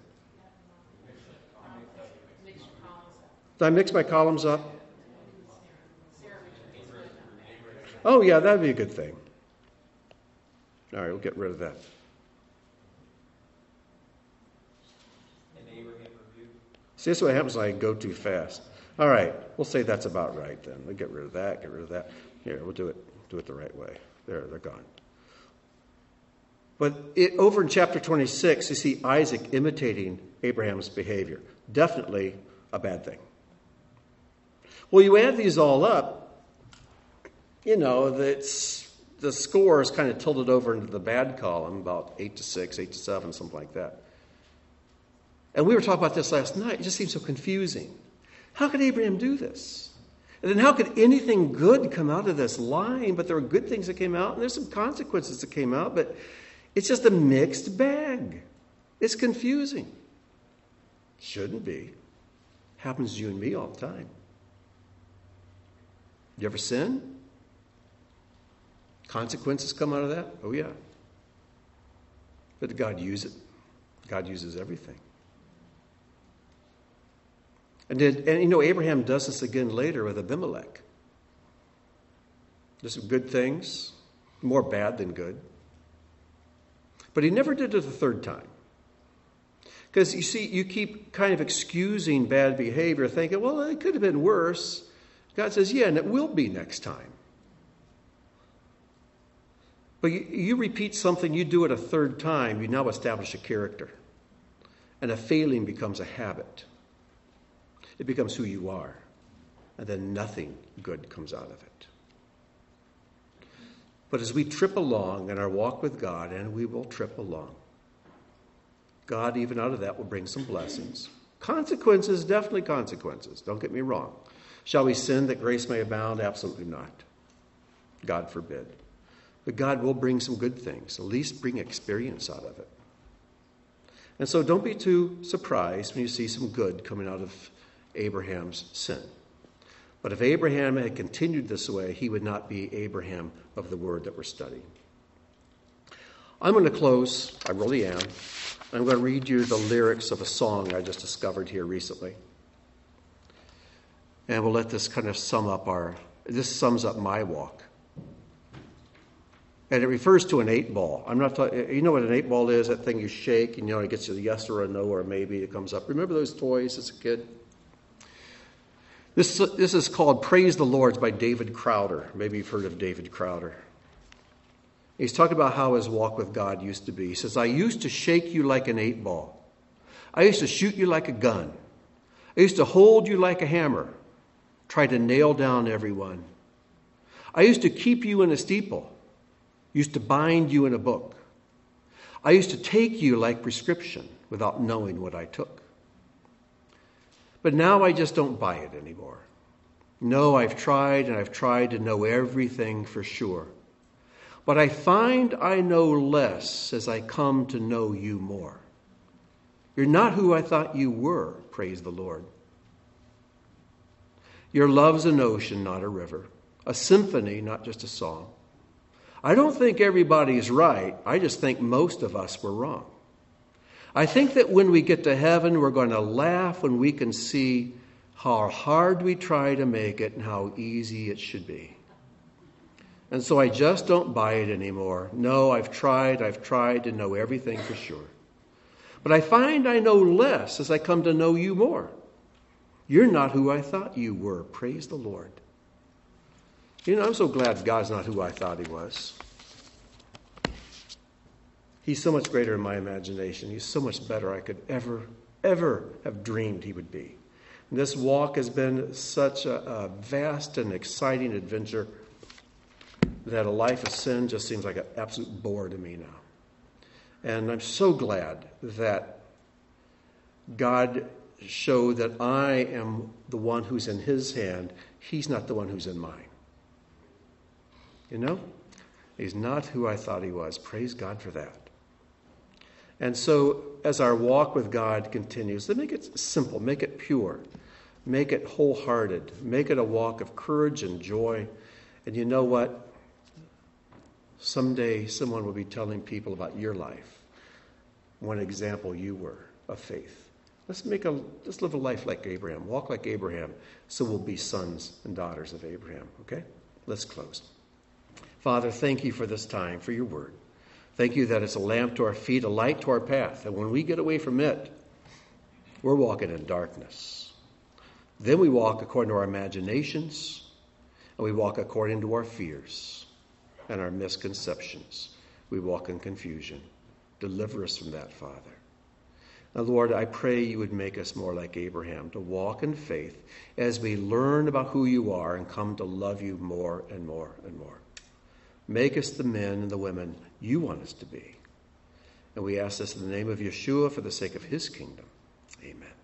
Did I mix my columns up? Oh, yeah, that would be a good thing. All right, we'll get rid of that. See, this is what happens when I go too fast. All right, we'll say that's about right then. We'll get rid of that, get rid of that. Here, we'll do it the right way. There, they're gone. But over in chapter 26, you see Isaac imitating Abraham's behavior. Definitely a bad thing. Well, you add these all up, the score is kind of tilted over into the bad column, about 8-6, 8-7, something like that. And we were talking about this last night. It just seems so confusing. How could Abraham do this? And then how could anything good come out of this lying? But there were good things that came out, and there's some consequences that came out, but it's just a mixed bag. It's confusing. Shouldn't be. Happens to you and me all the time. You ever sin? Consequences come out of that? Oh, yeah. But did God use it? God uses everything. And Abraham does this again later with Abimelech. There's some good things, more bad than good. But he never did it the third time. Because, you see, you keep kind of excusing bad behavior, thinking, well, it could have been worse. God says, yeah, and it will be next time. But you repeat something, you do it a third time, you now establish a character. And a failing becomes a habit. It becomes who you are. And then nothing good comes out of it. But as we trip along in our walk with God, and we will trip along, God, even out of that, will bring some blessings. Consequences, definitely consequences. Don't get me wrong. Shall we sin that grace may abound? Absolutely not. God forbid. But God will bring some good things, at least bring experience out of it. And so don't be too surprised when you see some good coming out of Abraham's sin. But if Abraham had continued this way, he would not be Abraham of the word that we're studying. I'm going to close. I really am. I'm going to read you the lyrics of a song I just discovered here recently. And we'll let this kind of this sums up my walk. And it refers to an 8-ball. I'm not talking, you know what an 8-ball is? That thing you shake, and it gets you a yes or a no or a maybe. It comes up. Remember those toys as a kid? This is called Praise the Lord by David Crowder. Maybe you've heard of David Crowder. He's talking about how his walk with God used to be. He says, I used to shake you like an 8-ball. I used to shoot you like a gun. I used to hold you like a hammer, try to nail down everyone. I used to keep you in a steeple, used to bind you in a book. I used to take you like prescription without knowing what I took. But now I just don't buy it anymore. No, I've tried and I've tried to know everything for sure. But I find I know less as I come to know you more. You're not who I thought you were, praise the Lord. Your love's an ocean, not a river. A symphony, not just a song. I don't think everybody is right. I just think most of us were wrong. I think that when we get to heaven, we're going to laugh when we can see how hard we try to make it and how easy it should be. And so I just don't buy it anymore. No, I've tried to know everything for sure. But I find I know less as I come to know you more. You're not who I thought you were. Praise the Lord. You know, I'm so glad God's not who I thought he was. He's so much greater in my imagination. He's so much better I could ever have dreamed he would be. And this walk has been such a vast and exciting adventure that a life of sin just seems like an absolute bore to me now. And I'm so glad that God showed that I am the one who's in his hand. He's not the one who's in mine. You know? He's not who I thought he was. Praise God for that. And so as our walk with God continues, then make it simple, make it pure, make it wholehearted, make it a walk of courage and joy. And you know what? Someday someone will be telling people about your life, one example you were of faith. Let's live a life like Abraham, walk like Abraham, so we'll be sons and daughters of Abraham, okay? Let's close. Father, thank you for this time, for your word. Thank you that it's a lamp to our feet, a light to our path. And when we get away from it, we're walking in darkness. Then we walk according to our imaginations, and we walk according to our fears and our misconceptions. We walk in confusion. Deliver us from that, Father. Now, Lord, I pray you would make us more like Abraham, to walk in faith as we learn about who you are and come to love you more and more and more. Make us the men and the women you want us to be. And we ask this in the name of Yeshua for the sake of his kingdom. Amen.